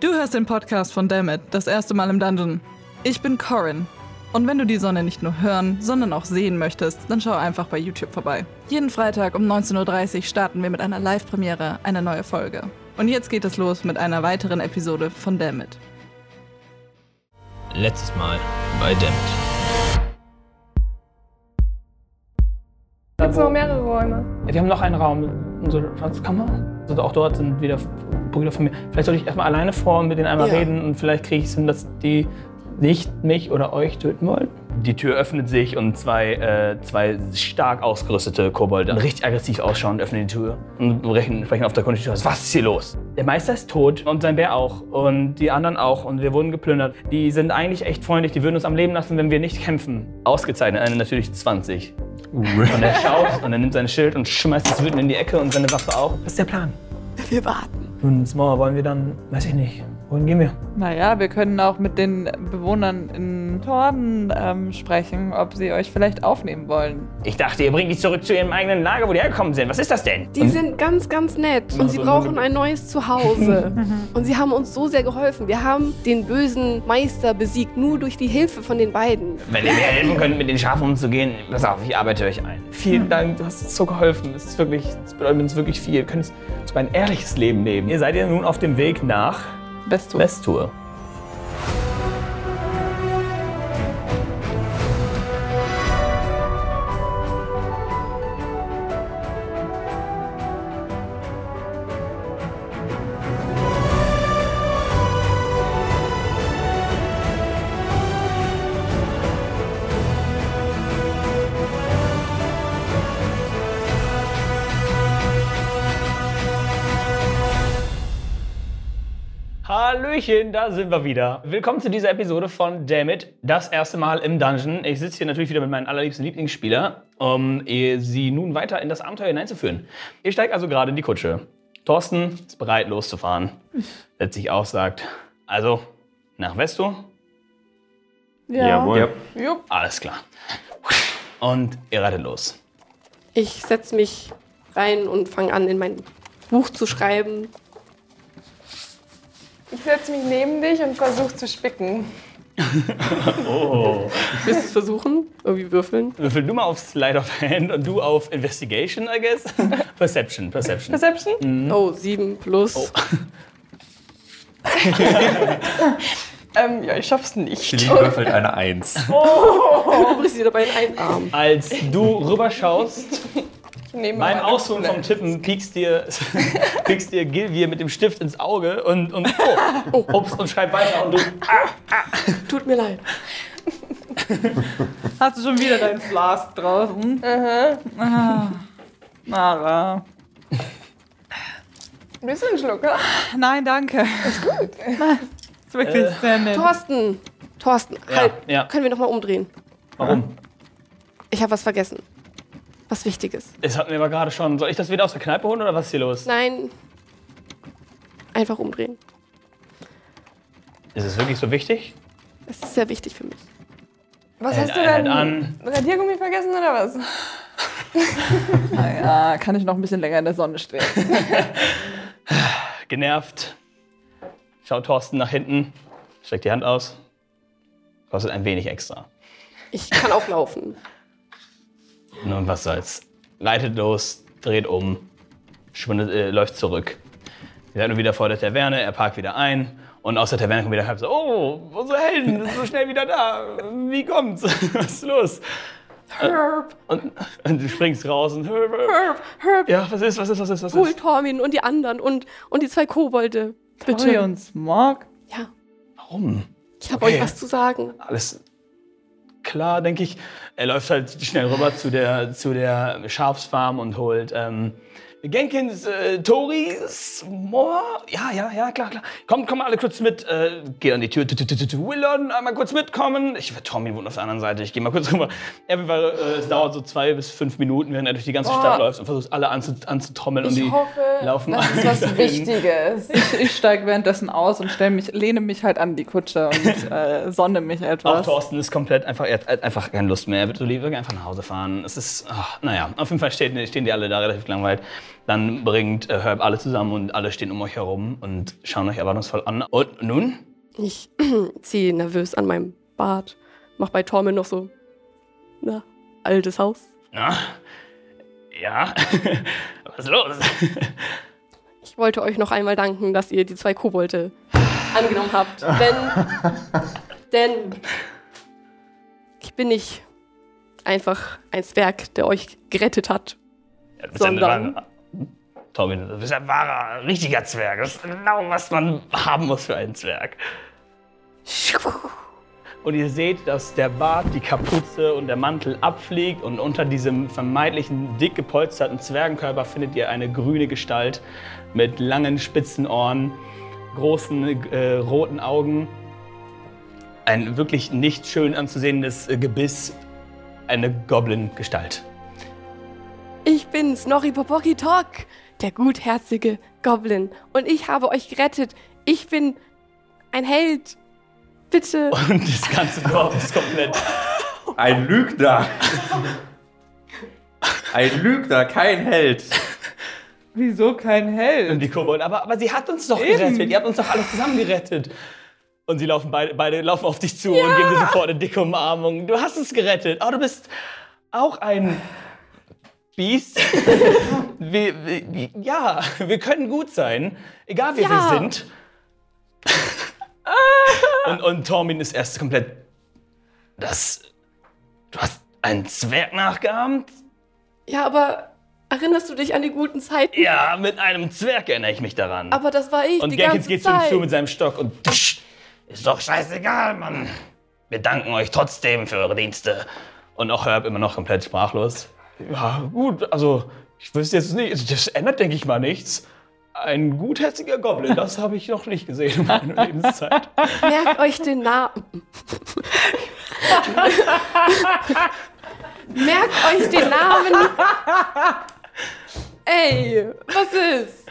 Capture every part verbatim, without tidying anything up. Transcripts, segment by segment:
Du hörst den Podcast von Dammit, das erste Mal im Dungeon. Ich bin Corin. Und wenn du die Sonne nicht nur hören, sondern auch sehen möchtest, dann schau einfach bei YouTube vorbei. Jeden Freitag um neunzehn Uhr dreißig starten wir mit einer Live-Premiere eine neue Folge. Und jetzt geht es los mit einer weiteren Episode von Dammit. Letztes Mal bei Dammit. Gibt es noch mehrere Räume? Ja, wir haben noch einen Raum, unsere Schatzkammer. Also auch dort sind wieder Brüder von mir. Vielleicht sollte ich erstmal alleine vor und mit denen einmal Ja. reden und vielleicht kriege ich es hin, dass die nicht mich oder euch töten wollen. Die Tür öffnet sich und zwei, äh, zwei stark ausgerüstete Kobolde, richtig aggressiv ausschauen, öffnen die Tür und sprechen, sprechen auf der Kunde. Was ist hier los? Der Meister ist tot und sein Bär auch und die anderen auch und wir wurden geplündert. Die sind eigentlich echt freundlich, die würden uns am Leben lassen, wenn wir nicht kämpfen. Ausgezeichnet, eine natürlich zwanzig. Und er schaut und er nimmt sein Schild und schmeißt es wütend in die Ecke und seine Waffe auch. Was ist der Plan? Wir warten. Nun, Small, wollen wir dann, weiß ich nicht, wohin gehen wir? Naja, wir können auch mit den Bewohnern in Torden ähm, sprechen, ob sie euch vielleicht aufnehmen wollen. Ich dachte, ihr bringt die zurück zu ihrem eigenen Lager, wo die hergekommen sind. Was ist das denn? Die sind ganz, ganz nett und sie brauchen ein neues Zuhause. Und sie haben uns so sehr geholfen. Wir haben den bösen Meister besiegt, nur durch die Hilfe von den beiden. Wenn ihr mir helfen könnt, mit den Schafen umzugehen, pass auf, ich arbeite euch ein. Vielen Dank, du hast uns so geholfen. Das ist wirklich, das bedeutet uns wirklich viel. Wir können so ein ehrliches Leben leben. Ihr seid ja nun auf dem Weg nach Westur. Westur. Hallöchen, da sind wir wieder. Willkommen zu dieser Episode von Dammit, das erste Mal im Dungeon. Ich sitze hier natürlich wieder mit meinen allerliebsten Lieblingsspieler, um sie nun weiter in das Abenteuer hineinzuführen. Ihr steigt also gerade in die Kutsche. Thorsten ist bereit, loszufahren. Setzt sich auf, sagt, also, nach Westur? Ja. Jawohl. Jupp. Alles klar. Und ihr reitet los. Ich setze mich rein und fange an, in mein Buch zu schreiben. Ich setze mich neben dich und versuche zu spicken. Oh. Willst du es versuchen? Irgendwie würfeln? Würfel du mal auf Slide of Hand und du auf Investigation, I guess. Perception, Perception. Perception? Oh, sieben plus. Oh. Ähm, ja, ich schaff's nicht. Celine würfelt eine Eins. Du brichst dir dabei in einen Arm. Als du rüberschaust, Ich nehme beim meine Ausholen vom Plätze. Tippen piekst dir, piekst dir Gilvir mit dem Stift ins Auge und, und oh, ups, und schreib weiter und du. Tut mir leid. Hast du schon wieder deinen Flask draußen? Ah, Mara. Bist du ein Schlucker? Nein, danke. Ist gut. Ist wirklich Äh, sehr nett. Thorsten! Thorsten, Ja, halt. ja. Können wir noch mal umdrehen? Warum? Ich habe was vergessen. Was Wichtiges. Das hatten wir aber gerade schon. Soll ich das wieder aus der Kneipe holen oder was ist hier los? Nein. Einfach umdrehen. Ist es wirklich so wichtig? Das ist sehr wichtig für mich. Was Hält hast du Einheit denn? an. Radiergummi vergessen oder was? Naja, kann ich noch ein bisschen länger in der Sonne stehen. Genervt. Schaut Thorsten nach hinten, streckt die Hand aus. Kostet ein wenig extra. Ich kann auch laufen. Nun, was soll's. Reitet los, dreht um, schwindet, äh, läuft zurück. Ihr seid nun wieder vor der Taverne, er parkt wieder ein. Und aus der Taverne kommt wieder halb so, oh, unsere Helden sind so schnell wieder da. Wie kommt's? Was ist los? Herb, Und, und du springst raus und Herb, Herb. Herb, Herb, Ja, was ist, was ist, was ist, was hol ist? Tormin und die anderen und, und die zwei Kobolde. Bitte. Bitte. und Smog? Ja, Warum? ich habe Okay. euch was zu sagen. Alles klar, denke ich. Er läuft halt schnell rüber zu der, zu der Schafsfarm und holt ähm, Genkins, äh, Tori, Smor. Ja, ja, ja, klar, klar. Kommt, kommt mal alle kurz mit. Äh, geht an die Tür. Willon, einmal kurz mitkommen. Ich Tommy wohnt auf der anderen Seite. Ich gehe mal kurz rüber. Ja, äh, es dauert so zwei bis fünf Minuten, während er durch die ganze Stadt läuft und versucht, alle anzu, anzutrommeln. Und Ich die hoffe, laufen das ist was Wichtiges. Ich, ich steige währenddessen aus und stell mich, lehne mich halt an die Kutsche und äh, sonne mich Auch etwas. Thorsten ist komplett einfach, er hat einfach keine Lust mehr. Er wird so lieber einfach nach Hause fahren. Es ist, ach, naja, auf jeden Fall stehen, stehen die alle da relativ langweilig. Dann bringt äh, Herb alle zusammen und alle stehen um euch herum und schauen euch erwartungsvoll an. Und nun? Ich ziehe nervös an meinem Bart, mach bei Tormund noch so, na, altes Haus. Na? Ja? Was ist los? Ich wollte euch noch einmal danken, dass ihr die zwei Kobolde angenommen habt. Denn, denn ich bin nicht einfach ein Zwerg, der euch gerettet hat. Ja, du bist sondern... ein wahrer, Tormund, du bist ein wahrer, richtiger Zwerg. Das ist genau, was man haben muss für einen Zwerg. Und ihr seht, dass der Bart, die Kapuze und der Mantel abfliegt und unter diesem vermeintlichen, dick gepolsterten Zwergenkörper findet ihr eine grüne Gestalt mit langen, spitzen Ohren, großen, äh, roten Augen, ein wirklich nicht schön anzusehendes äh, Gebiss, eine Goblin-Gestalt. Ich bin Snorri Popoki Tok, der gutherzige Goblin. Und ich habe euch gerettet. Ich bin ein Held. Bitte. Und das ganze Dorf ist komplett... Ein Lügner. Ein Lügner, kein Held. Wieso kein Held? Und die Kobolde, aber, aber sie hat uns doch Eben. gerettet. Ihr habt uns doch alle zusammen gerettet. Und sie laufen beide, beide laufen auf dich zu ja. und geben dir sofort eine dicke Umarmung. Du hast uns gerettet. Aber du bist auch ein Biest. wir, wir, ja, wir können gut sein. Egal wie ja. wir sind. Und, und Tormin ist erst komplett... Das... Du hast einen Zwerg nachgeahmt? Ja, aber erinnerst du dich an die guten Zeiten? Ja, mit einem Zwerg erinnere ich mich daran. Aber das war ich und die Genkins ganze geht Zeit. zu ihm zu mit seinem Stock und... Tsch, ist doch scheißegal, Mann. Wir danken euch trotzdem für eure Dienste. Und auch Herb immer noch komplett sprachlos. Ja, gut, also... Ich wüsste jetzt nicht... Das ändert, denke ich mal, nichts. Ein gutherziger Goblin, das habe ich noch nicht gesehen in meiner Lebenszeit. Merkt euch den Namen. Merkt euch den Namen. Ey, was ist?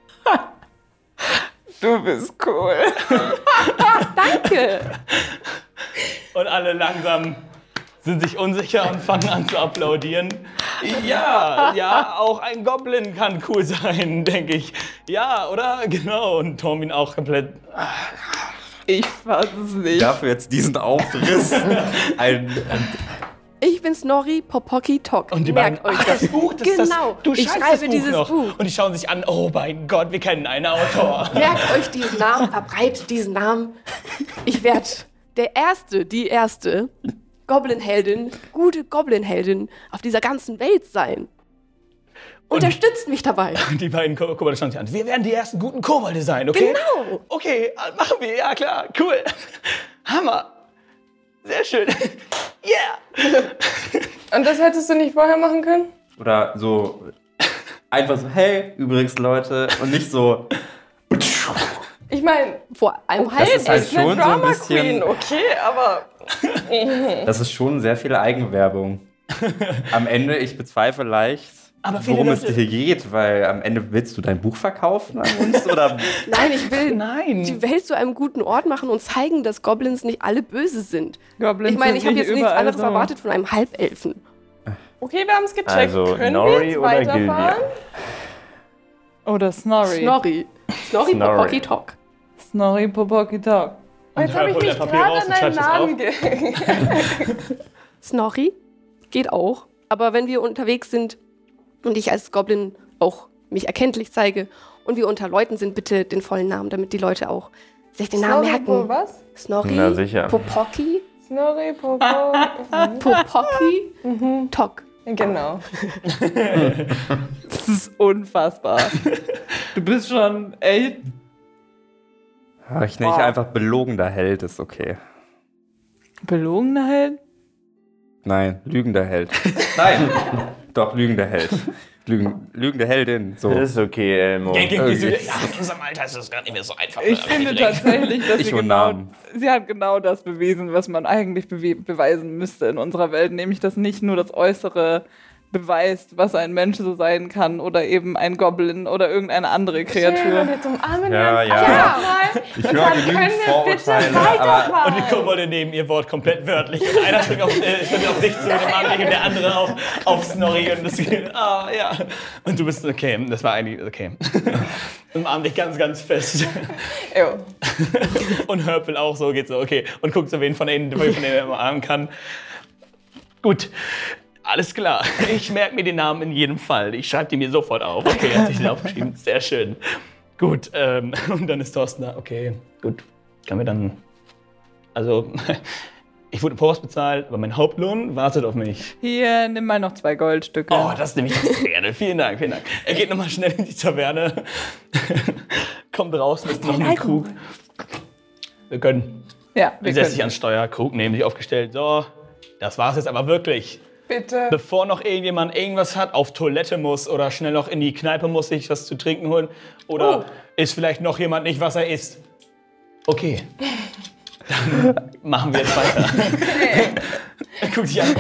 Du bist cool. Danke. Und alle langsam sind sich unsicher und fangen an zu applaudieren. Ja, ja, auch ein Goblin kann cool sein, denke ich. Ja, oder? Genau. Und Tormin auch komplett... Ich fass es nicht. Dafür jetzt diesen Aufriss. ein, ein Ich bin Snorri Popoki Tok. Und die Merkt beiden, euch ach, das. das Buch, das, Genau. das, du ich schreibst schreibe das Buch dieses noch. Buch. Und die schauen sich an, oh mein Gott, wir kennen einen Autor. Merkt euch diesen Namen, verbreitet diesen Namen. Ich werde der Erste, die Erste Goblin-Heldin, gute Goblin-Heldin auf dieser ganzen Welt sein. Unterstützt mich dabei. Die beiden Ko- Kobolde schauen sich an. Wir werden die ersten guten Kobolde sein, okay? Genau. Okay, machen wir, ja klar, cool. Hammer. Sehr schön. Yeah. Und das hättest du nicht vorher machen können? Oder so einfach so, hey, übrigens Leute, und nicht so. Ich meine, Vor einem Das halben ist halt ist eine schon so ein Drama bisschen. Queen, okay, aber Das ist schon sehr viel Eigenwerbung. Am Ende, ich bezweifle leicht, Aber viele worum es Leute- dir geht, weil am Ende willst du dein Buch verkaufen an uns oder Nein, ich will Nein. die Welt zu einem guten Ort machen und zeigen, dass Goblins nicht alle böse sind. Goblins Ich meine, sind ich habe nicht jetzt nichts überall anderes so. erwartet von einem Halbelfen. okay, wir haben es gecheckt. Also, Können Nori wir jetzt oder weiterfahren? Oder Snorri. Snorri. Snorri Snorri. Popoki Tok. Snorri Popoki Tok. Und Jetzt habe ich holt mich ein Papier gerade raus an und deinen schreibt es Namen auf. ge... Snorri geht auch. Aber wenn wir unterwegs sind und ich als Goblin auch mich erkenntlich zeige und wir unter Leuten sind, bitte den vollen Namen, damit die Leute auch sich den Namen Snorri, merken. Po- was? Snorri Na, sicher. Popoki Snorri, Popo... Popoki Tok. Genau. Das ist unfassbar. Du bist schon echt... Ach, ich nenne dich einfach belogener Held, ist okay. Belogener Held? Nein, lügender Held. Nein, doch, lügender Held. Lügen, lügende Heldin, so. Das ist okay, Elmo. Ja, ja, Okay. in unserem Alter ist das gar nicht mehr so einfach. Ich finde tatsächlich, dass Ich sie und genau, Namen. sie hat genau das bewiesen, was man eigentlich bewe- beweisen müsste in unserer Welt, nämlich dass nicht nur das Äußere beweist, was ein Mensch so sein kann oder eben ein Goblin oder irgendeine andere Kreatur. Wir zum Armen Ja, ganz ja. mal. Ich höre genügend Vorurteile, aber Und die Kobolde nehmen ihr Wort komplett wörtlich. Und einer springt auf, äh, springt auf dich zu, dem anderen und der andere auf, auf Snorri. Und das geht, ah, ja. Und du bist, okay, das war eigentlich, okay. Und umarmt dich ganz, ganz fest. Jo. Und Hörpel auch so, geht so, okay. Und guckt so, wen von denen, von denen er umarmen kann. Gut. Alles klar, ich merke mir den Namen in jedem Fall. Ich schreibe den mir sofort auf. Okay, er hat sich den aufgeschrieben. Sehr schön. Gut, ähm, und dann ist Thorsten da. Okay, gut. Können wir dann... Also, ich wurde im Voraus bezahlt, aber mein Hauptlohn wartet auf mich. Hier, nimm mal noch zwei Goldstücke. Oh, das nehme ich ganz gerne. Vielen Dank, vielen Dank. Er geht nochmal schnell in die Taverne. Kommt raus, ist noch einen Krug. Wir können. Ja, wir Setzt sich können. ans Steuer, Krug neben sich aufgestellt. So, das war's jetzt aber wirklich. Bitte. Bevor noch irgendjemand irgendwas hat, auf Toilette muss oder schnell noch in die Kneipe muss, sich was zu trinken holen. Oder Oh. ist vielleicht noch jemand nicht, was er isst. Okay. Dann machen wir jetzt weiter. Er guckt dich an.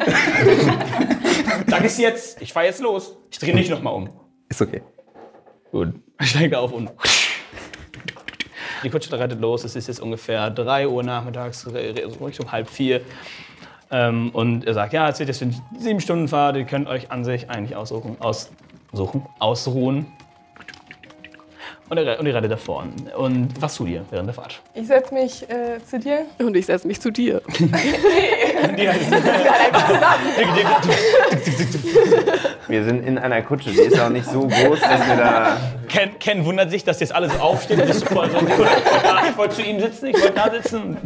Sag es jetzt. Ich fahr jetzt los. Ich drehe nicht nochmal um. ist okay. Gut. Er steigt auf und... Die Kutsche reitet los. Es ist jetzt ungefähr drei Uhr nachmittags, Richtung halb vier. Ähm, und er sagt, ja, es wird jetzt eine sieben Stunden Fahrt, ihr könnt euch an sich eigentlich aussuchen, aussuchen, ausruhen. Und er, und ihr reitet davor. Und was tut ihr während der Fahrt? Ich setze mich äh, zu dir. Und ich setze mich zu dir. Wir sind in einer Kutsche, die ist auch nicht so groß, dass wir da... Ken, Ken wundert sich, dass jetzt alles so aufsteht. Und ist voll so, ich wollte zu ihm sitzen, ich wollte da sitzen.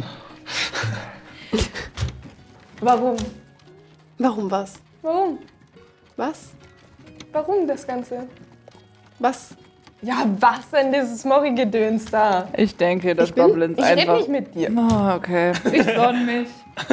Warum? Warum was? Warum? Was? Warum das Ganze? Was? Ja, was denn dieses Morri-Gedöns da? Ich denke, dass Ich bin- Goblins Ich rede einfach... nicht mit dir. Oh, okay. Ich sonn mich.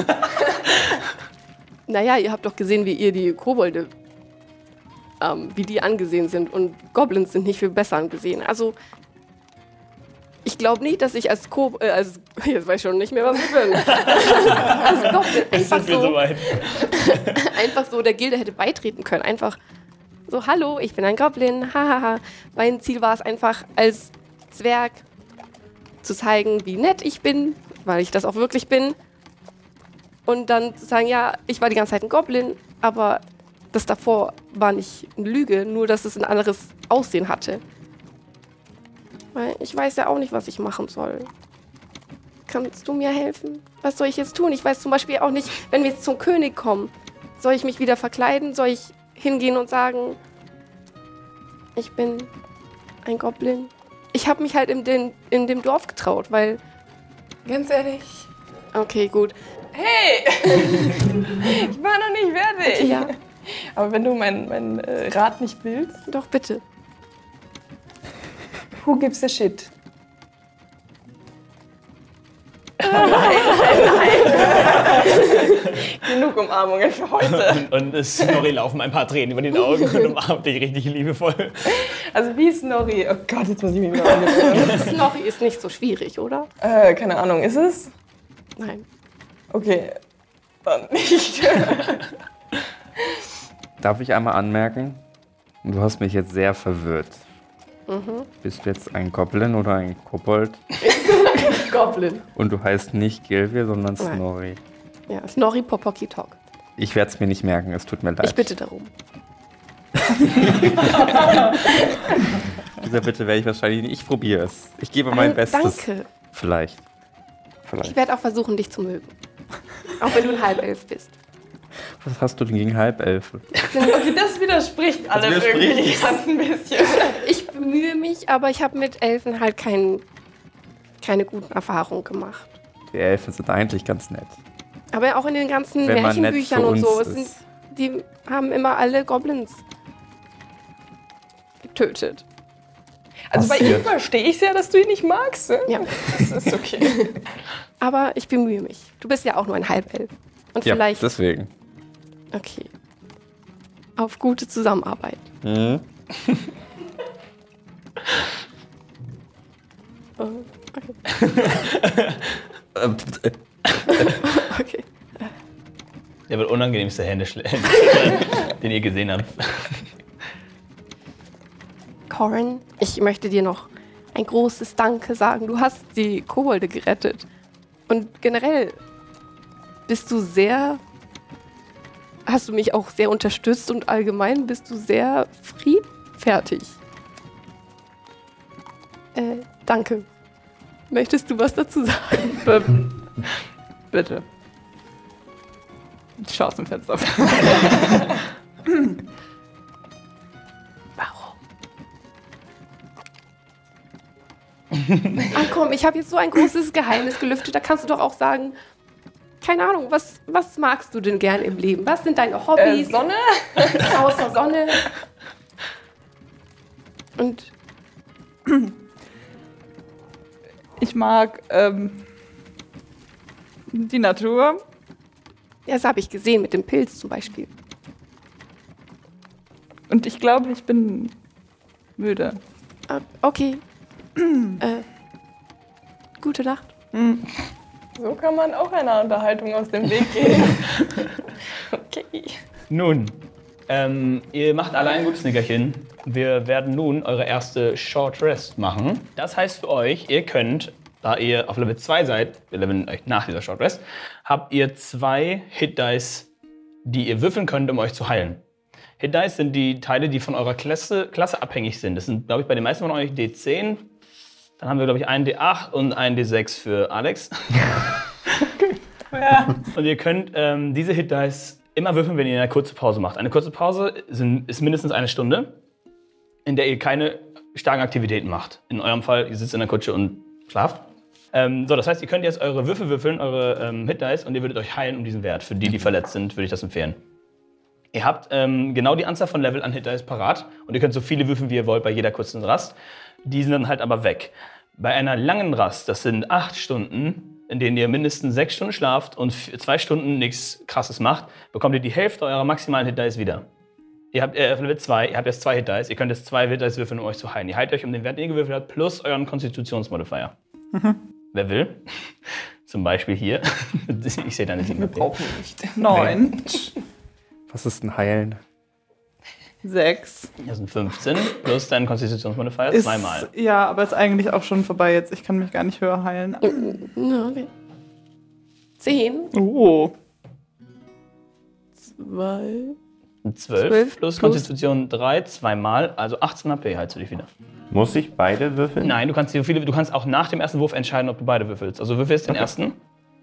Naja, ihr habt doch gesehen, wie ihr die Kobolde, ähm, wie die angesehen sind. Und Goblins sind nicht viel besser angesehen. Also, ich glaube nicht, dass ich als Kobold, äh, als, jetzt weiß ich schon nicht mehr, was ich bin. als Goblin Jetzt einfach sind wir so, soweit. einfach so der Gilde hätte beitreten können. Einfach so, hallo, ich bin ein Goblin, hahaha. Mein Ziel war es einfach, als Zwerg zu zeigen, wie nett ich bin, weil ich das auch wirklich bin. Und dann zu sagen, ja, ich war die ganze Zeit ein Goblin, aber das davor war nicht eine Lüge, nur dass es ein anderes Aussehen hatte. Weil ich weiß ja auch nicht, was ich machen soll. Kannst du mir helfen? Was soll ich jetzt tun? Ich weiß zum Beispiel auch nicht, wenn wir jetzt zum König kommen, soll ich mich wieder verkleiden? Soll ich hingehen und sagen, ich bin ein Goblin? Ich habe mich halt in, den, in dem Dorf getraut, weil... Ganz ehrlich. Okay, gut. Hey! Ich war noch nicht fertig. Ja, Aber wenn du meinen mein, äh, Rat nicht willst, doch bitte. who gives a shit? Genug Umarmungen für heute. Und es Snorri laufen ein paar Tränen über den Augen und umarmt dich richtig liebevoll. Also wie Snorri. Oh Gott, jetzt muss ich mich wieder angewöhnen. Snorri ist nicht so schwierig, oder? äh, keine Ahnung, ist es? Nein. Okay, dann nicht. Darf ich einmal anmerken? Du hast mich jetzt sehr verwirrt. Mhm. Bist du jetzt ein Goblin oder ein Kobold? Goblin. Und du heißt nicht Gilvir, sondern Nein. Snorri. Ja, Snorri Popoki Talk. Ich werde es mir nicht merken, es tut mir leid. Ich bitte darum. Dieser Bitte werde ich wahrscheinlich nicht. Ich probiere es. Ich gebe mein Äh, Bestes. Danke. Vielleicht. Ich Vielleicht. werde auch versuchen, dich zu mögen. Auch wenn du ein Halbelf bist. Was hast du denn gegen Halbelfe? Okay, das widerspricht allem widerspricht irgendwie es. ganz ein bisschen. Ich bemühe mich, aber ich habe mit Elfen halt kein, keine guten Erfahrungen gemacht. Die Elfen sind eigentlich ganz nett. Aber auch in den ganzen Wenn man nett Märchenbüchern für und so, uns es sind, ist. die haben immer alle Goblins getötet. Also bei Passiert. ihm verstehe ich ja, dass du ihn nicht magst. Ne? Ja. Das ist okay. Aber ich bemühe mich. Du bist ja auch nur ein Halbelf. Und Ja, vielleicht. deswegen. Okay. Auf gute Zusammenarbeit. Mhm. Oh, okay. Ähm, äh, Okay. Der wird unangenehmste Händeschlag, den ihr gesehen habt. Corin, ich möchte dir noch ein großes Danke sagen. Du hast die Kobolde gerettet. Und generell bist du sehr... Hast du mich auch sehr unterstützt und allgemein bist du sehr friedfertig. Äh, danke. Möchtest du was dazu sagen? B- Bitte. Ich schau aus dem Fenster. Warum? Ach komm, ich habe jetzt so ein großes Geheimnis gelüftet. Da kannst du doch auch sagen, keine Ahnung, was, was magst du denn gern im Leben? Was sind deine Hobbys? Äh, Sonne? Außer Sonne. Und Ich mag ähm, die Natur. ja, das habe ich gesehen mit dem Pilz zum Beispiel. Und ich glaube, ich bin müde. Ah, okay. äh, gute Nacht. So kann man auch einer Unterhaltung aus dem Weg gehen. Okay. Nun, ähm, ihr macht alle ein gutes Nickerchen. Wir werden nun eure erste Short Rest machen. Das heißt für euch, ihr könnt, da ihr auf Level zwei seid, wir leveln euch nach dieser Short Rest, habt ihr zwei Hit Dice, die ihr würfeln könnt, um euch zu heilen. Hit Dice sind die Teile, die von eurer Klasse, Klasse abhängig sind. Das sind, glaube ich, bei den meisten von euch D zehn. Dann haben wir, glaube ich, einen D acht und einen D sechs für Alex. Ja. Und ihr könnt ähm, diese Hit Dice immer würfeln, wenn ihr eine kurze Pause macht. Eine kurze Pause sind, ist mindestens eine Stunde, in der ihr keine starken Aktivitäten macht. In eurem Fall, ihr sitzt in der Kutsche und schlaft. Ähm, so, das heißt, ihr könnt jetzt eure Würfel würfeln, eure ähm, Hit Dice, und ihr würdet euch heilen um diesen Wert. Für die, die verletzt sind, würde ich das empfehlen. Ihr habt ähm, genau die Anzahl von Level an Hit Dice parat und ihr könnt so viele würfeln, wie ihr wollt, bei jeder kurzen Rast. Die sind dann halt aber weg. Bei einer langen Rast, das sind acht Stunden, in denen ihr mindestens sechs Stunden schlaft und zwei Stunden nichts Krasses macht, bekommt ihr die Hälfte eurer maximalen Hit Dice wieder. Ihr habt äh, Level zwei, ihr habt jetzt zwei Hit Dice, ihr könnt jetzt zwei Hit Dice würfeln, um euch zu heilen. Ihr heilt euch um den Wert, den ihr gewürfelt habt, plus euren Konstitutionsmodifier. Mhm. Wer will? Zum Beispiel hier. Ich sehe deine sieben. Brauchen wir nicht. Neun. Was ist ein Heilen? Sechs. Das sind fünfzehn, plus dein Konstitutionsmodifier Ist, zweimal. ja, aber ist eigentlich auch schon vorbei jetzt. Ich kann mich gar nicht höher heilen. Ja, okay. Zehn. Oh. Zwei. zwölf, zwölf plus plus- Konstitution drei, zweimal, also achtzehn H P heilst du dich wieder. Muss ich beide würfeln? Nein, du kannst, so viele, du kannst auch nach dem ersten Wurf entscheiden, ob du beide würfelst. Also würfelst den ersten.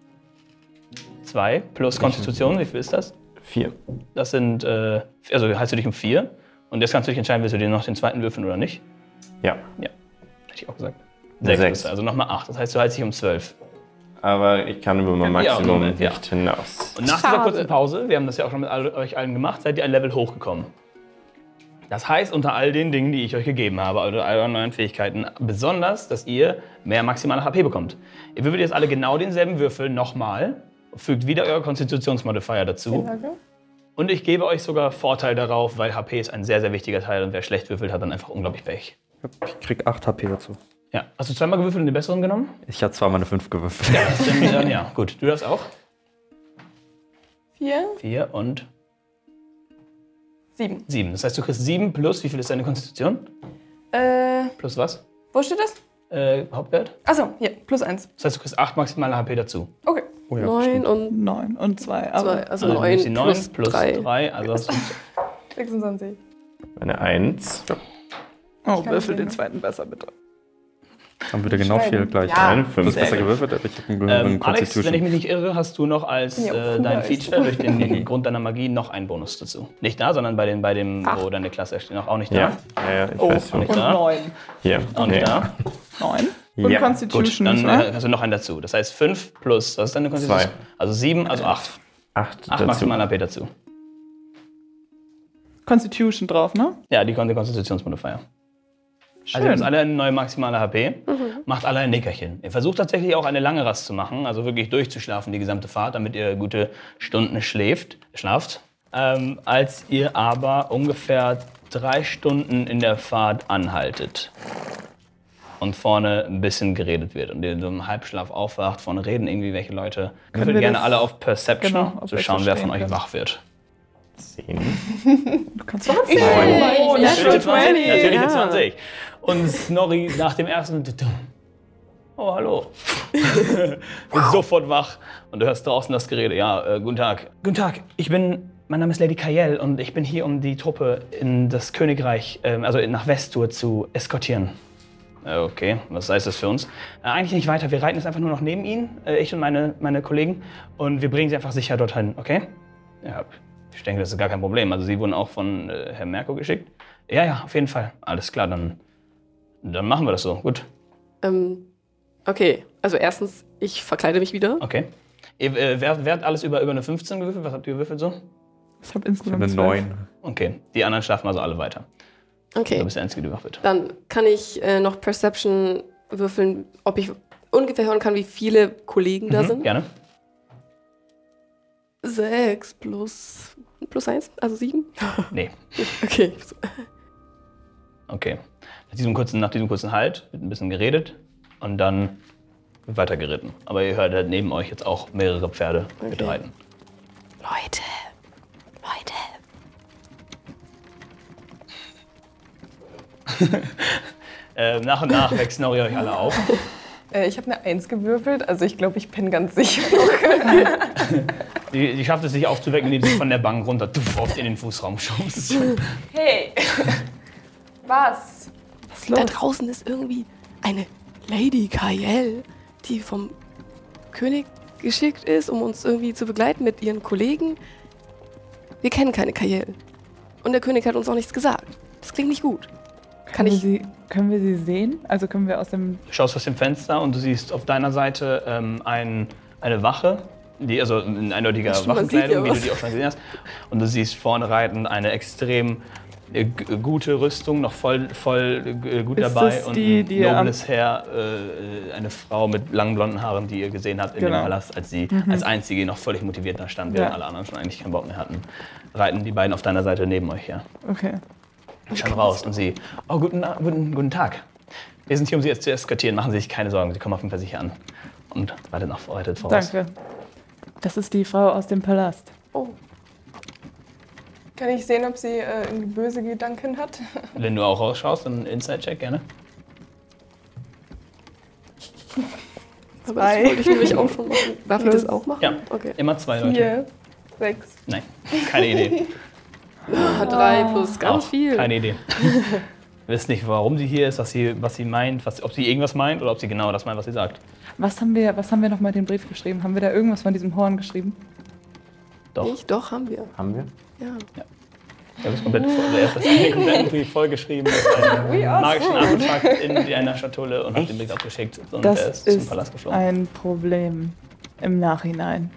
Zwei plus Konstitution, wie viel ist das? Vier. Das sind, äh, also heilst du dich um vier. Und jetzt kannst du dich entscheiden, willst du dir noch den zweiten würfeln oder nicht? Ja. Ja, hätte ich auch gesagt. Eine Sechs, sechs. bist du, also nochmal acht. Das heißt, du heilst dich um zwölf. Aber ich kann über mein Ja, Maximum Moment, ja. nicht hinaus. Und nach dieser Schade. kurzen Pause, wir haben das ja auch schon mit all, euch allen gemacht, seid ihr ein Level hochgekommen. Das heißt, unter all den Dingen, die ich euch gegeben habe, oder all euren neuen Fähigkeiten, besonders, dass ihr mehr maximale H P bekommt. Ihr würfelt jetzt alle genau denselben Würfel nochmal, fügt wieder euer Konstitutionsmodifier dazu. Und ich gebe euch sogar Vorteil darauf, weil H P ist ein sehr, sehr wichtiger Teil und wer schlecht würfelt, hat dann einfach unglaublich Pech. Ich krieg acht H P dazu. Ja. Hast du zweimal gewürfelt und den besseren genommen? Ich habe zweimal eine fünf gewürfelt. Ja, dann, dann ja. Gut, du das auch? Vier? Vier und Sieben. sieben. Das heißt, du kriegst sieben plus, wie viel ist deine Konstitution? Äh, Plus was? wo steht das? Äh, Hauptwert? Achso, hier, plus eins. Das heißt, du kriegst acht maximale H P dazu. Okay. Oh ja, Neun stimmt. und Neun und zwei. Aber zwei. Also Also du nimmst neun die plus, plus drei. drei. Also hast du sechsundzwanzig. Eine Eins. oh, kann würfel sehen. den zweiten besser, bitte. Haben wir da genau Schreiben. viel gleich. Ja. Eine Du hast Fünf. besser gewürfelt, aber ich habe einen höheren ähm, Alex, wenn ich Constitution. mich nicht irre, hast du noch als Ja, äh, cool, dein ist Feature durch den Grund deiner Magie noch einen Bonus dazu. Nicht da, sondern bei, den, bei dem, wo deine Klasse ersteht. Noch auch nicht da. Ja, ja, ja ich Oh, weiß schon. nicht und da. neun. Hier. Auch nicht Nee. da. Neun. Und Ja. Gut, Constitution, dann nicht äh, wahr? hast du noch einen dazu. Das heißt fünf plus, was ist deine Konstitution? Zwei. Also sieben, also acht. Acht Acht dazu. maximal H P dazu. Constitution drauf, ne? Ja, die Kon- der Konstitutionsmodifier. Schön. Also ihr habt alle eine neue maximale H P, macht alle ein Nickerchen. Ihr versucht tatsächlich auch eine lange Rast zu machen, also wirklich durchzuschlafen die gesamte Fahrt, damit ihr gute Stunden schläft, schlaft. Ähm, als ihr aber ungefähr drei Stunden in der Fahrt anhaltet. und vorne ein bisschen geredet wird und ihr in so einem Halbschlaf aufwacht, vorne reden irgendwie welche Leute. Können Würden wir gerne das- alle auf Perception, Genau, ob zu wir schauen, wer verstehen von euch können. wach wird. Zehn. Du kannst doch Hey, Natürlich Natural zwanzig. zwanzig. Natürlich Ja. eine zwanzig. Und Snorri nach dem ersten... Oh, hallo. Wird sofort wach und du hörst draußen das Gerede. Ja, äh, guten Tag. Guten Tag, ich bin... Mein Name ist Lady Kayel und ich bin hier, um die Truppe in das Königreich, ähm, also nach Vestur, zu eskortieren. Äh, Okay, was heißt das für uns? Äh, eigentlich nicht weiter, wir reiten jetzt einfach nur noch neben ihnen, äh, ich und meine, meine Kollegen, und wir bringen sie einfach sicher dorthin, okay? Ja, ich denke, das ist gar kein Problem. Also sie wurden auch von äh, Herrn Merko geschickt? Ja, ja, auf jeden Fall. Alles klar, dann, dann machen wir das so. Gut, Ähm, okay, also erstens, ich verkleide mich wieder. okay. Ihr, äh, wer, wer hat alles über, über eine fünfzehn gewürfelt? Was habt ihr gewürfelt so? Ich habe insgesamt Eine zwölf. neun. Okay, die anderen schlafen also alle weiter. Okay, Du bist der Einzige, der wach wird. dann kann ich äh, noch Perception würfeln, ob ich ungefähr hören kann, wie viele Kollegen da Mhm, sind. gerne. Sechs plus, plus eins, also sieben. Nee, Okay. okay. Nach diesem kurzen, nach diesem kurzen Halt wird ein bisschen geredet und dann wird weiter geritten. Aber ihr hört halt neben euch jetzt auch mehrere Pferde mit Okay. reiten. Leute, Leute. Äh, nach und nach wächst Snorri euch alle auf. Äh, ich habe eine Eins gewürfelt, also ich glaube, ich bin ganz sicher. Die, die schafft es sich aufzuwecken, indem sie von der Bank runter tuff, auf in den Fußraum schubst. Hey! Was? Was ist Da los? draußen ist irgendwie eine Lady Kayel, die vom König geschickt ist, um uns irgendwie zu begleiten mit ihren Kollegen. Wir kennen keine Kayel. Und der König hat uns auch nichts gesagt. Das klingt nicht gut. Kann Können wir ich. sie, können wir sie sehen? Also können wir aus dem... Du schaust aus dem Fenster und du siehst auf deiner Seite ähm, ein, eine Wache, die, also in eindeutiger Stimmt, man sieht Wachenkleidung, ja wie was. du die auch schon gesehen hast. Und du siehst vorne reitend eine extrem äh, g- gute Rüstung, noch voll, voll äh, gut Ist dabei. das Und die, ein die am- nobles Heer, äh, eine Frau mit langen blonden Haaren, die ihr gesehen habt in Genau. dem Palast, als sie als einzige noch völlig motiviert da stand, während Ja. alle anderen schon eigentlich keinen Bock mehr hatten. Reiten die beiden auf deiner Seite neben euch her. Okay. Schauen raus und sie, oh, guten, guten, guten Tag. Wir sind hier, um Sie jetzt zu eskortieren. Machen Sie sich keine Sorgen, Sie kommen auf jeden Fall sicher an. Und reitet nach reitet voraus. Danke. Das ist die Frau aus dem Palast. Oh, Kann ich sehen, ob sie äh, irgendwie böse Gedanken hat? Wenn du auch rausschaust, dann Inside-Check gerne. aber das wollte ich nämlich auch schon machen. Darf ich das auch machen? Ja. Okay. Immer zwei Leute. Vier, sechs. Nein, keine Idee. Ah, drei plus ganz Auch viel. Keine Idee. Ihr wisst nicht, warum sie hier ist, was sie, was sie meint, was, ob sie irgendwas meint oder ob sie genau das meint, was sie sagt. Was haben wir, was haben wir noch mal in den Brief geschrieben? Haben wir da irgendwas von diesem Horn geschrieben? Doch. Nicht? Doch, haben wir. Haben wir? Ja. Er hat das komplett voll, er hat das den kompletten Brief vollgeschrieben mit einem magischen Artefakt in einer Schatulle und hat den Brief abgeschickt und er Das ist zum ist Palast geflogen. ein Problem im Nachhinein.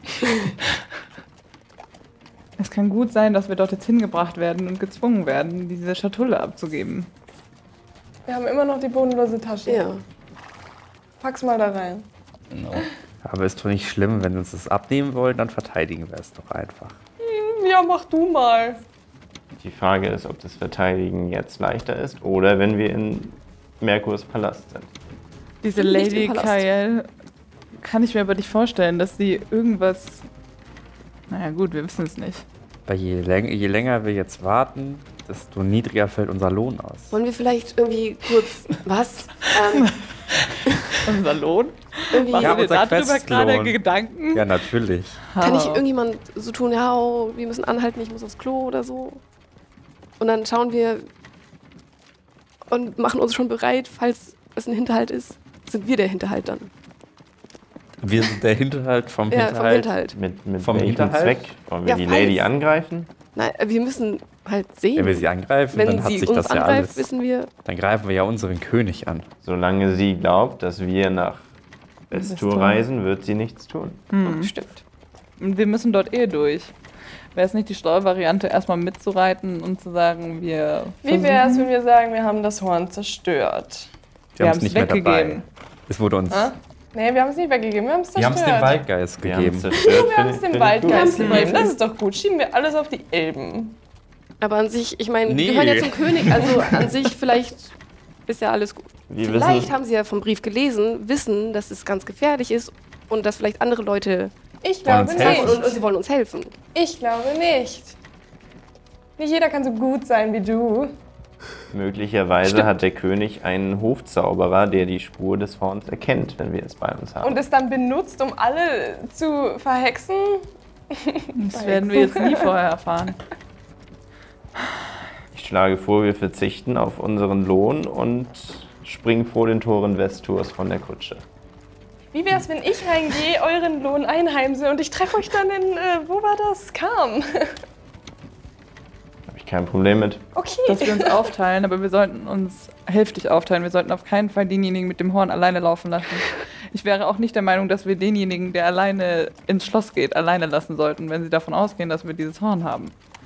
Es kann gut sein, dass wir dort jetzt hingebracht werden und gezwungen werden, diese Schatulle abzugeben. Wir haben immer noch die bodenlose Tasche. Ja. Pack's mal da rein. Genau. Aber ist doch nicht schlimm, wenn sie uns das abnehmen wollen, dann verteidigen wir es doch einfach. Ja, mach du mal. Die Frage ist, ob das Verteidigen jetzt leichter ist oder wenn wir in Merkurs Palast sind. Diese Nicht Lady im Palast. Kayel kann ich mir aber nicht vorstellen, dass sie irgendwas... Naja gut, wir wissen es nicht. Weil je, läng je länger wir jetzt warten, desto niedriger fällt unser Lohn aus. Wollen wir vielleicht irgendwie kurz. Was? Ähm, Unser Lohn? irgendwie. Machen Ja, wir unser darüber Questlohn. gerade Gedanken? Ja, natürlich. Kann ich Oh. irgendjemand so tun, ja, oh, wir müssen anhalten, ich muss aufs Klo oder so? Und dann schauen wir und machen uns schon bereit, falls es ein Hinterhalt ist. Sind wir der Hinterhalt dann? Wir sind der Hinterhalt vom Ja, vom Hinterhalt. Hinterhalt. Mit, mit Vom welchem Hinterhalt? Zweck? Wollen wir Ja, die falls- Lady angreifen? Nein, wir müssen halt sehen. Wenn wir sie angreifen, Wenn dann hat sie sich uns das ja angreift, alles. wissen wir. Dann greifen wir ja unseren König an. Solange sie glaubt, dass wir nach Vestur Vestur. reisen, wird sie nichts tun. Hm. Stimmt. Und wir müssen dort eh durch. Wäre es nicht die Steuervariante, erstmal mitzureiten und zu sagen, wir. Wie wär's, wenn wir sagen, wir haben das Horn zerstört? Wir haben's haben es weggegeben. Es wurde uns. Ah? Nee, wir haben es nicht weggegeben, wir haben es Wir haben es zerstört. dem Waldgeist Wir haben gegeben. es zerstört. Wir haben es dem Finde ich Waldgeist gut. gegeben. Das ist doch gut. Schieben wir alles auf die Elben. Aber an sich, ich meine, Nee. wir gehören ja zum König, also an sich vielleicht ist ja alles gut. Wir Vielleicht wissen, haben sie ja vom Brief gelesen, wissen, dass es ganz gefährlich ist und dass vielleicht andere Leute Ich glaube uns nicht. helfen. und, und sie wollen uns helfen. Ich glaube nicht. Nicht jeder kann so gut sein wie du. möglicherweise hat der König einen Hofzauberer, der die Spur des Horns erkennt, wenn wir es bei uns haben. Und es dann benutzt, um alle zu verhexen. Das werden wir jetzt nie vorher erfahren. Ich schlage vor, wir verzichten auf unseren Lohn und springen vor den Toren Westtours von der Kutsche. Wie wär's, wenn ich reingehe, euren Lohn einheimse und ich treffe euch dann in, äh, wo war das? Kam. Habe ich kein Problem mit. Okay. Dass wir uns aufteilen, aber wir sollten uns hälftig aufteilen. Wir sollten auf keinen Fall denjenigen mit dem Horn alleine laufen lassen. Ich wäre auch nicht der Meinung, dass wir denjenigen, der alleine ins Schloss geht, alleine lassen sollten, wenn sie davon ausgehen, dass wir dieses Horn haben.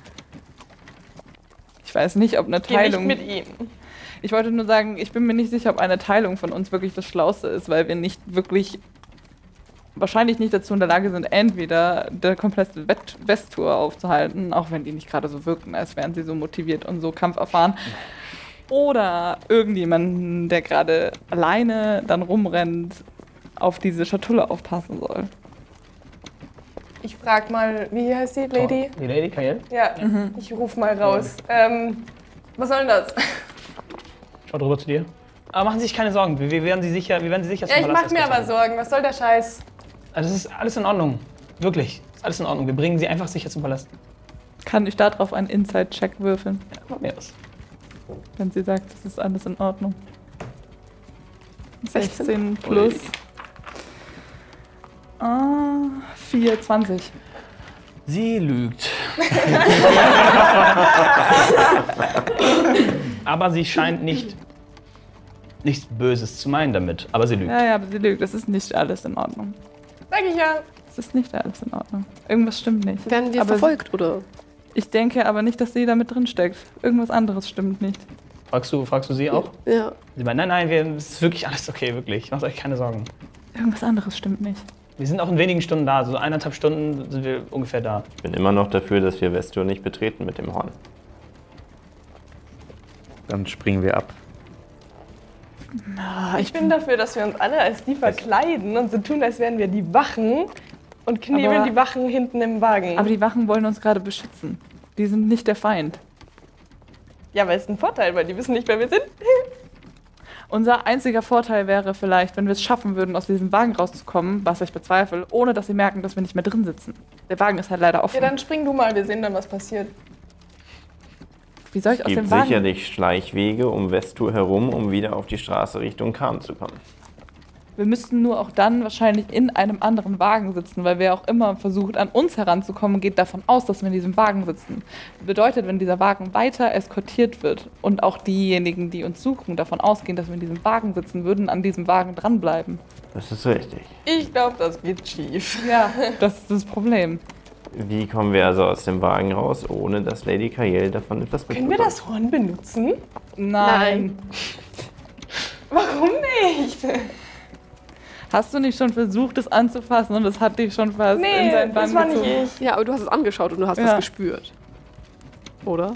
Ich weiß nicht, ob eine Geh nicht Teilung... mit ihm. Ich wollte nur sagen, ich bin mir nicht sicher, ob eine Teilung von uns wirklich das Schlauste ist, weil wir nicht wirklich, wahrscheinlich nicht dazu in der Lage sind, entweder der komplette Wett- Westtour aufzuhalten, auch wenn die nicht gerade so wirken, als wären sie so motiviert und so kampferfahren, oder irgendjemanden, der gerade alleine dann rumrennt, auf diese Schatulle aufpassen soll. Ich frag mal, wie heißt die Lady? Die Lady Kayel? Ja, ich ruf mal raus. Ähm, was soll denn das? Schaut rüber zu dir. Aber machen Sie sich keine Sorgen, wir, wir werden Sie sicher, wir werden Sie sicher Ja, ich mach mir aber so. Sorgen. Was soll der Scheiß? Also es ist alles in Ordnung. Wirklich, ist alles in Ordnung. Wir bringen Sie einfach sicher zum Palast. Kann ich darauf einen Inside-Check würfeln, Ja, mach mir das. wenn sie sagt, das ist alles in Ordnung? sechzehn. sechzehn plus ah, vier, zwanzig. Sie lügt. Aber sie scheint nicht nichts Böses zu meinen damit. Aber sie lügt. Ja, ja, aber sie lügt. Es ist nicht alles in Ordnung. Sag ich ja. Es ist nicht alles in Ordnung. Irgendwas stimmt nicht. Werden wir aber verfolgt, oder? Ich denke aber nicht, dass sie da mit drin steckt. Irgendwas anderes stimmt nicht. Fragst du, fragst du sie auch? Ja. Sie meint, nein, nein, wir, es ist wirklich alles okay, wirklich. Macht euch keine Sorgen. Irgendwas anderes stimmt nicht. Wir sind auch in wenigen Stunden da. So eineinhalb Stunden sind wir ungefähr da. Ich bin immer noch dafür, dass wir Westtour nicht betreten mit dem Horn. Dann springen wir ab. Ich bin dafür, dass wir uns alle als die verkleiden und so tun, als wären wir die Wachen und knebeln Aber- die Wachen hinten im Wagen. Aber die Wachen wollen uns gerade beschützen. Die sind nicht der Feind. ja, aber es ist ein Vorteil, weil die wissen nicht, wer wir sind. Unser einziger Vorteil wäre vielleicht, wenn wir es schaffen würden, aus diesem Wagen rauszukommen, was ich bezweifle, ohne dass sie merken, dass wir nicht mehr drin sitzen. Der Wagen ist halt leider offen. Ja, dann spring du mal, wir sehen dann, was passiert. Wie soll ich Es aus dem gibt Wagen... sicherlich Schleichwege um Westtour herum, um wieder auf die Straße Richtung Kam zu kommen. Wir müssten nur auch dann wahrscheinlich in einem anderen Wagen sitzen, weil wer auch immer versucht, an uns heranzukommen, geht davon aus, dass wir in diesem Wagen sitzen. Bedeutet, wenn dieser Wagen weiter eskortiert wird und auch diejenigen, die uns suchen, davon ausgehen, dass wir in diesem Wagen sitzen, würden an diesem Wagen dranbleiben. Das ist richtig. Ich glaube, das geht schief. Ja, das ist das Problem. Wie kommen wir also aus dem Wagen raus, ohne dass Lady Kayel davon etwas Können wir mitbekommt? das Horn benutzen? Nein. Warum nicht? Hast du nicht schon versucht, es anzufassen und es hat dich schon fast in Nee, seinen Bann das war nicht gezogen? ich. Ja, aber du hast es angeschaut und du hast Ja. was gespürt. Oder?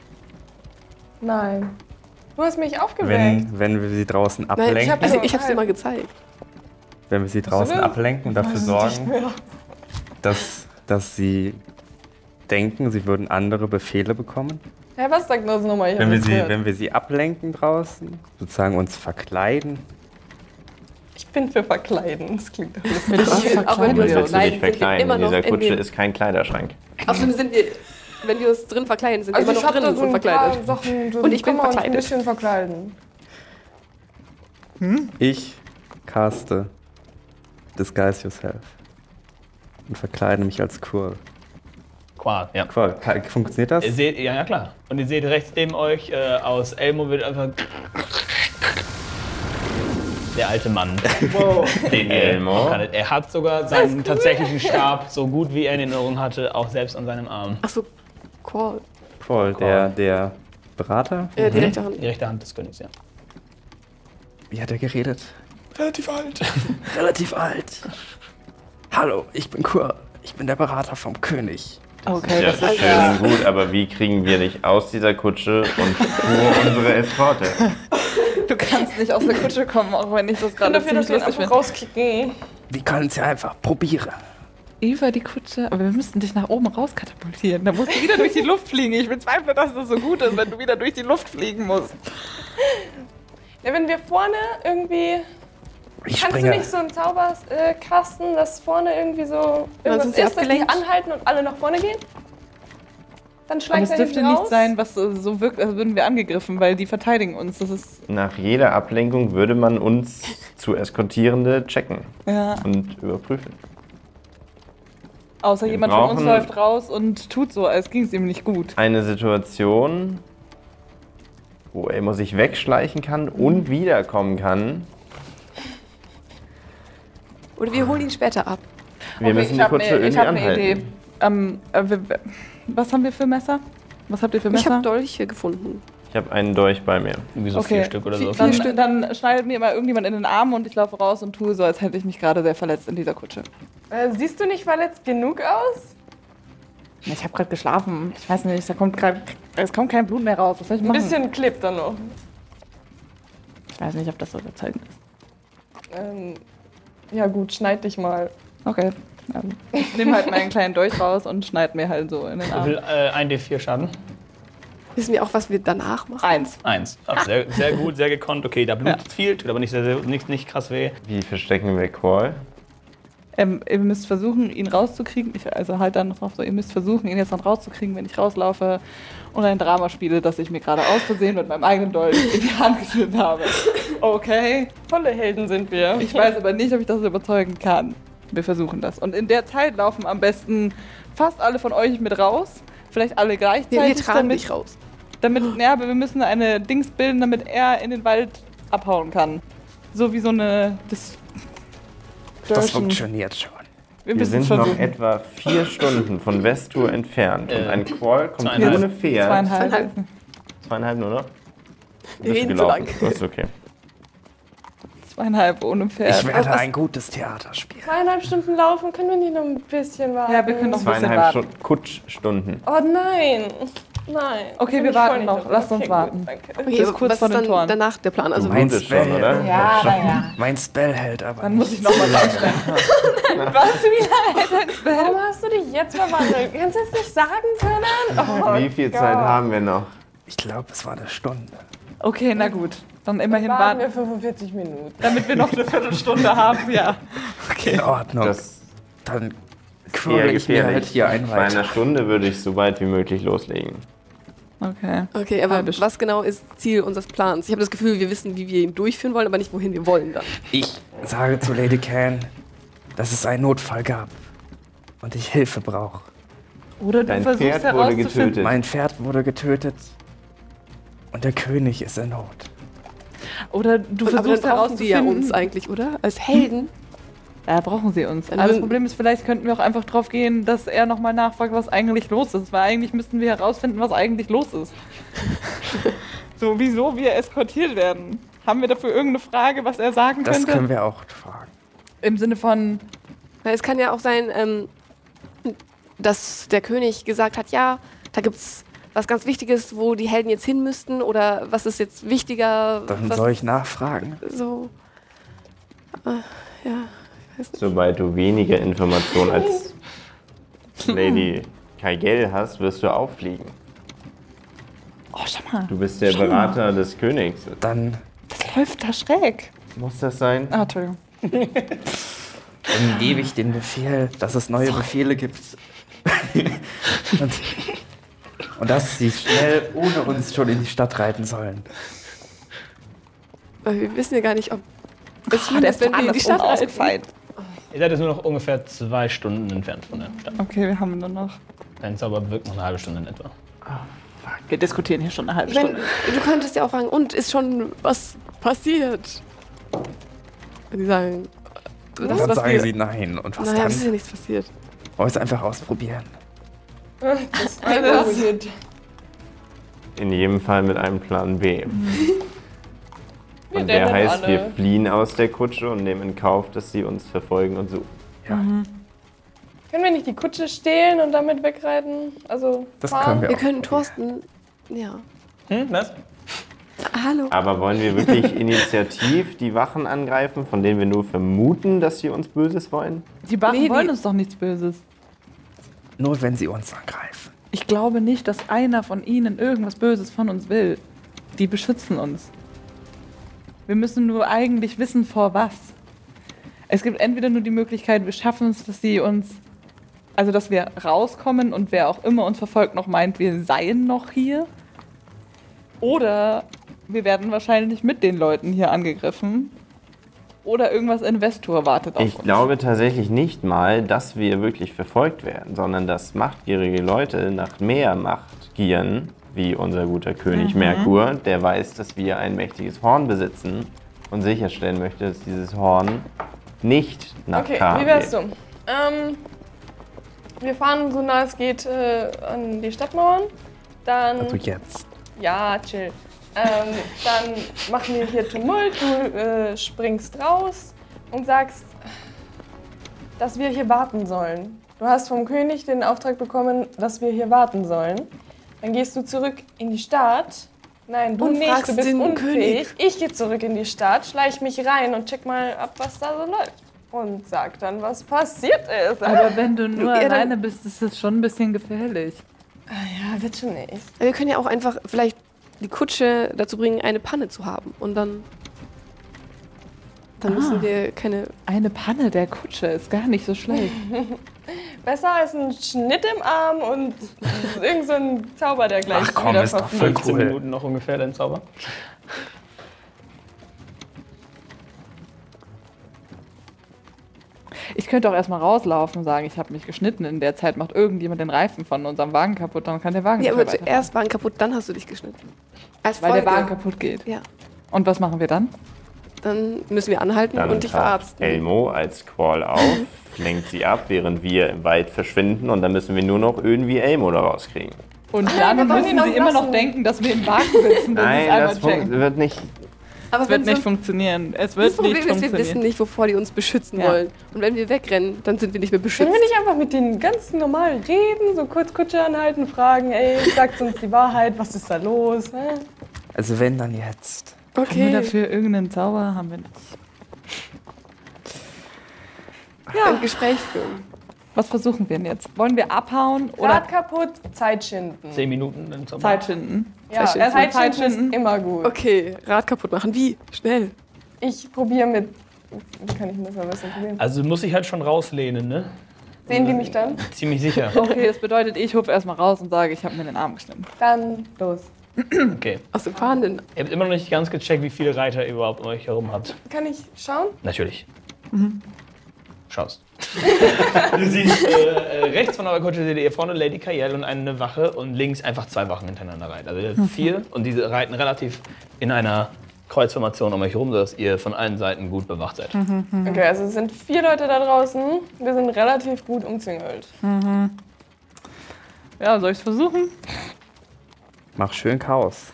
Nein. Du hast mich aufgeweckt. Wenn, wenn wir sie draußen ablenken, Nein, ich habe Also, also, ich hab's dir mal gezeigt. wenn wir sie draußen das? ablenken und dafür sorgen, dass, dass sie denken, sie würden andere Befehle bekommen. Hä, was sagt das nochmal? Ich Wenn hab wir, nicht sie, gehört. wenn wir sie ablenken draußen, sozusagen uns verkleiden. Ich bin für Verkleiden. Das klingt doch lustig. Mit was Auch wenn verkleiden wir Das wir willst uns? du Nein, nicht sind wir verkleiden. immer In noch dieser in Kutsche dem- ist kein Kleiderschrank. Außerdem sind wir, wenn wir uns drin verkleiden, sind wir Also immer ich noch hab da drin so und ein paar verkleidet. Sachen, so Und ich bin kann man uns ein verkleidet. bisschen verkleiden. Ich caste Disguise Yourself und verkleide mich als Quirrell. Qual, ja. Quirrell, ka- funktioniert das? Ihr seht, ja, ja klar. Und ihr seht rechts neben euch äh, aus Elmo wird einfach der alte Mann. Den ihr Elmo? auch kanntet. Er hat sogar seinen tatsächlichen Stab, so gut wie er in Erinnerung hatte, auch selbst an seinem Arm. Achso, Call. Quirrell, der, der Berater. Äh, die rechte Hand. Die rechte Hand des Königs, ja. Wie hat er geredet? Relativ alt. Relativ alt. Hallo, ich bin Quirrell. Ich bin der Berater vom König. Okay, Ja, das ist schön und gut, aber wie kriegen wir dich aus dieser Kutsche und vor unsere Eskorte? Du kannst nicht aus der Kutsche kommen, auch wenn ich das Ich bin gerade dafür, dass ziemlich wir ihn lustig einfach finde. rauskicken. Wir können es ja einfach probieren. Über die Kutsche, aber wir müssten dich nach oben rauskatapultieren. Da musst du wieder durch die Luft fliegen. Ich bezweifle, dass das so gut ist, wenn du wieder durch die Luft fliegen musst. Ja, wenn wir vorne irgendwie... Ich Kannst springe. du nicht so einen Zauberkasten, dass vorne irgendwie so Dann irgendwas sind sie ist, dass die abgelenkt. anhalten und alle nach vorne gehen? Dann Aber schleicht es er dürfte hinten nicht raus. sein, was so so wirkt, als würden wir angegriffen, weil die verteidigen uns. Das ist, Nach jeder Ablenkung würde man uns zu Eskortierende checken ja. und überprüfen. Außer Wir jemand von uns brauchen- läuft raus und tut so, als ging es ihm nicht gut. Eine Situation, wo er immer sich wegschleichen kann und wiederkommen kann. Oder wir holen ihn später ab. Wir Okay, müssen ich die hab Kutsche ne, ich irgendwie hab eine anhalten. Idee. Ähm, äh, wir, was haben wir für Messer? Was habt ihr für Ich Messer? habe Dolche gefunden. Ich habe einen Dolch bei mir. Irgendwie so Okay. vier Stück oder so. Dann, Stück. dann schneidet mir mal irgendjemand in den Arm und ich laufe raus und tue so, als hätte ich mich gerade sehr verletzt in dieser Kutsche. Äh, siehst du nicht verletzt genug aus? Ich habe gerade geschlafen. Ich weiß nicht, da kommt grad, es kommt kein Blut mehr raus. Was soll ich Ein machen? bisschen klebt da noch. Ich weiß nicht, ob das so überzeugend ist. Ähm, ja gut, schneid dich mal. Okay. Also, ich nehme halt meinen kleinen Dolch raus und schneide mir halt so in den Wie Arm. viel? Äh, ein D vier Schaden. Wissen wir auch, was wir danach machen? Eins. Eins. Ach, sehr, sehr gut, sehr gekonnt. Okay, da blutet viel, tut aber nicht, sehr, sehr, nicht, nicht krass weh. Wie verstecken wir Qual? Ähm, ihr müsst versuchen, ihn rauszukriegen. Ich, also halt dann drauf so, ihr müsst versuchen, ihn jetzt dann rauszukriegen, wenn ich rauslaufe und ein Drama spiele, dass ich mir gerade aus Versehen mit meinem eigenen Dolch in die Hand geschnitten habe. Okay. Tolle Helden sind wir. Ich weiß aber nicht, ob ich das überzeugen kann. Wir versuchen das. Und in der Zeit laufen am besten fast alle von euch mit raus. Vielleicht alle gleichzeitig. Wir, wir tragen damit, dich raus. damit, ja, aber wir müssen eine Dings bilden, damit er in den Wald abhauen kann. So wie so eine... Das, Das funktioniert schon. Wir Wir müssen sind es noch versuchen. etwa vier Stunden von Westtour entfernt. Und Äh, ein Qual kommt zweieinhalb. ohne Pferd. Zweieinhalb. Zweieinhalb. Zweieinhalb nur noch? Wir Bist du reden zu gelaufen? lang. Das ist okay. Zweieinhalb ohne Pferd. Ich werde Was- ein gutes Theater spielen. Zweieinhalb Stunden laufen, können wir nicht noch ein bisschen warten? Ja, wir können noch ein bisschen Zweieinhalb warten. Stunden Kutschstunden. Oh nein. Nein. Okay, Bin wir ich warten voll nicht noch. drauf. Lasst uns Okay, warten. Gut, danke. Okay, Bis aber kurz was vor ist den dann Toren. danach der Plan? Also Du meinst blutest schon, Spell. oder? Ja, naja. Mein Spell hält aber Dann nicht. muss ich nochmal reinstellen. Was? Wie lange? Warum hast du dich jetzt verwandelt? Kannst du es nicht sagen können? Oh Wie viel Gott. Zeit haben wir noch? Ich glaube, es war eine Stunde. Okay, na gut. Dann immerhin Warten wir warten, fünfundvierzig Minuten. damit wir noch eine Viertelstunde haben. Ja. In Ordnung. Das Dann eher quirle ich mir gefährlich. halt hier ein Bei einer weiter. Stunde würde ich so weit wie möglich loslegen. Okay. Okay, aber Halbe St- was genau ist Ziel unseres Plans? Ich habe das Gefühl, wir wissen, wie wir ihn durchführen wollen, aber nicht, wohin wir wollen dann. Ich sage zu Lady Can, dass es einen Notfall gab und ich Hilfe brauche. Oder du Dein versuchst Pferd wurde herauszufinden. getötet. Mein Pferd wurde getötet und der König ist in Not. Oder du Und, aber dann versuchst brauchen die ja herauszufinden. uns eigentlich, oder? Als Helden. Ja, brauchen sie uns. Dann Aber das würden- Problem ist, vielleicht könnten wir auch einfach drauf gehen, dass er nochmal nachfragt, was eigentlich los ist. Weil eigentlich müssten wir herausfinden, was eigentlich los ist. So, wieso wir eskortiert werden. Haben wir dafür irgendeine Frage, was er sagen Das könnte? können wir auch fragen. Im Sinne von, Weil es kann ja auch sein, ähm, dass der König gesagt hat, ja, da gibt's was ganz Wichtiges, wo die Helden jetzt hin müssten, oder was ist jetzt wichtiger? Dann was soll ich nachfragen. so. Äh, ja. Sobald du weniger Informationen als Lady Kaigel hast, wirst du auffliegen. oh, schau mal, Du bist der Berater des Königs. Dann, das läuft da schräg. Muss das sein? Ah, Entschuldigung. dann gebe ich den Befehl, dass es neue Befehle gibt. und, und dass sie schnell ohne uns schon in die Stadt reiten sollen. Weil wir wissen ja gar nicht, ob es Ah, schlimm der ist, wenn wir in die ist Stadt reiten. ausgefeilt. Ihr seid jetzt nur noch ungefähr zwei Stunden entfernt von der Stadt. Okay, wir haben nur noch. Dein Zauber wirkt noch eine halbe Stunde in etwa. Wir diskutieren hier schon eine halbe Ich mein, Stunde. du könntest ja auch fragen, und ist schon was passiert? Und die sagen, Und das, dann was sagen wir, sie nein. Und was naja, es ist dann? ja nichts passiert. Wollen wir es einfach ausprobieren? Eingeholt. In jedem Fall mit einem Plan B. Wir Und der rennen heißt, alle. wir fliehen aus der Kutsche und nehmen in Kauf, dass sie uns verfolgen und suchen. Ja, Können wir nicht die Kutsche stehlen und damit wegreiten? Also das fahren? können wir Wir auch. können probieren. Thorsten, ja. Hm, was? Hallo. Aber wollen wir wirklich initiativ die Wachen angreifen, von denen wir nur vermuten, dass sie uns Böses wollen? Die Wachen Nee, die- wollen uns doch nichts Böses. Nur wenn sie uns angreifen. Ich glaube nicht, dass einer von ihnen irgendwas Böses von uns will. Die beschützen uns. Wir müssen nur eigentlich wissen, vor was. Es gibt entweder nur die Möglichkeit, wir schaffen es, dass sie uns, also dass wir rauskommen und wer auch immer uns verfolgt noch meint, wir seien noch hier. Oder wir werden wahrscheinlich mit den Leuten hier angegriffen. Oder irgendwas Investor wartet auf Ich uns. glaube tatsächlich nicht mal, dass wir wirklich verfolgt werden, sondern dass machtgierige Leute nach mehr Macht gieren, wie unser guter König Mhm. Merkur, der weiß, dass wir ein mächtiges Horn besitzen und sicherstellen möchte, dass dieses Horn nicht nach Okay, K wie wär's geht. so? Ähm, wir fahren so nah es geht äh, an die Stadtmauern. Dann. Also jetzt. Ja, chill. Ähm, dann machen wir hier Tumult, du äh, springst raus und sagst, dass wir hier warten sollen. Du hast vom König den Auftrag bekommen, dass wir hier warten sollen. Dann gehst du zurück in die Stadt. Nein, du Und nicht, fragst du bist den unfähig. König. Ich gehe zurück in die Stadt, schleich mich rein und check mal ab, was da so läuft. Und sag dann, was passiert ist. Aber wenn du nur Ja, dann- alleine bist, ist das schon ein bisschen gefährlich. Ja, wird schon nicht. Wir können ja auch einfach vielleicht die Kutsche dazu bringen, eine Panne zu haben. Und dann. Dann Ah. müssen wir keine. Eine Panne der Kutsche ist gar nicht so schlecht. Besser als ein Schnitt im Arm und irgend so ein Zauber, der gleich Ach komm, wieder ist doch verfliegt. voll fünfzehn cool. Minuten noch ungefähr, dein Zauber. Ich könnte auch erstmal rauslaufen und sagen, ich habe mich geschnitten. In der Zeit macht irgendjemand den Reifen von unserem Wagen kaputt, dann kann der Wagen Ja, nicht mehr aber weiterfahren. zuerst waren kaputt, dann hast du dich geschnitten. Als Weil der Folge. Wagen kaputt geht. Ja. Und was machen wir dann? Dann müssen wir anhalten Dann und dich taucht verarzten. Elmo als Squall auf, lenkt sie ab, während wir im Wald verschwinden und dann müssen wir nur noch irgendwie Elmo da rauskriegen. Und wir dann wollen müssen ihn noch sie immer noch lassen. denken, dass wir im Wagen sitzen, wenn sie es Nein, einmal das fun checken. wird nicht. Aber Es wird wenn nicht so, funktionieren. Es das wird Problem nicht ist, wir wissen funktionieren. nicht, wovor die uns beschützen Ja. wollen. Und wenn wir wegrennen, dann sind wir nicht mehr beschützt. Können wir nicht einfach mit denen ganz normal reden, so kurz Kutsche anhalten, fragen, ey, sagt uns die Wahrheit, was ist da los? Hä? Also wenn, dann jetzt. Haben wir Okay. dafür irgendeinen Zauber? Haben wir nicht. Ein Gespräch führen. Was versuchen wir denn jetzt? Wollen wir abhauen oder Rad kaputt, Zeit schinden. Zehn Minuten, dann Zauber. Zeit schinden? Ja, Zeit erstmal Zeit Zeit schinden schinden. ist immer gut. Okay, Rad kaputt machen. Wie? Schnell. Ich probiere mit. Wie kann ich denn das am besten probieren? Also muss ich halt schon rauslehnen, ne? Sehen die mich dann? Ziemlich sicher. Okay, das bedeutet, ich hupfe erstmal raus und sage, ich habe mir den Arm geschnitten. Dann los. Okay. Aus dem Fahrenden. Ihr habt immer noch nicht ganz gecheckt, wie viele Reiter ihr überhaupt um euch herum habt. Kann ich schauen? Natürlich. Schaust. Du siehst, äh, äh, rechts von eurer Kutsche seht ihr vorne Lady Kayel und eine Wache und links einfach zwei Wachen hintereinander reiten. Also ihr habt vier und diese reiten relativ in einer Kreuzformation um euch herum, sodass ihr von allen Seiten gut bewacht seid. Okay, also es sind vier Leute da draußen. Wir sind relativ gut umzingelt. Ja, soll ich es versuchen? Mach schön Chaos.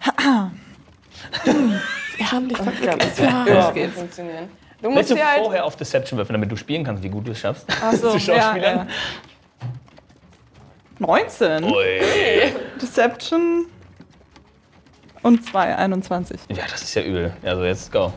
Wir haben dich Ja, verklickt. das wird Ja, los wird geht's. funktionieren. Du musst Willst du dir halt. vorher auf Deception würfeln, damit du spielen kannst, wie gut du es schaffst? Ach so, zu ja, Schauspielern? ja. neunzehn. Ui. Deception. Und zwei, einundzwanzig. Ja, das ist ja übel. Also jetzt go.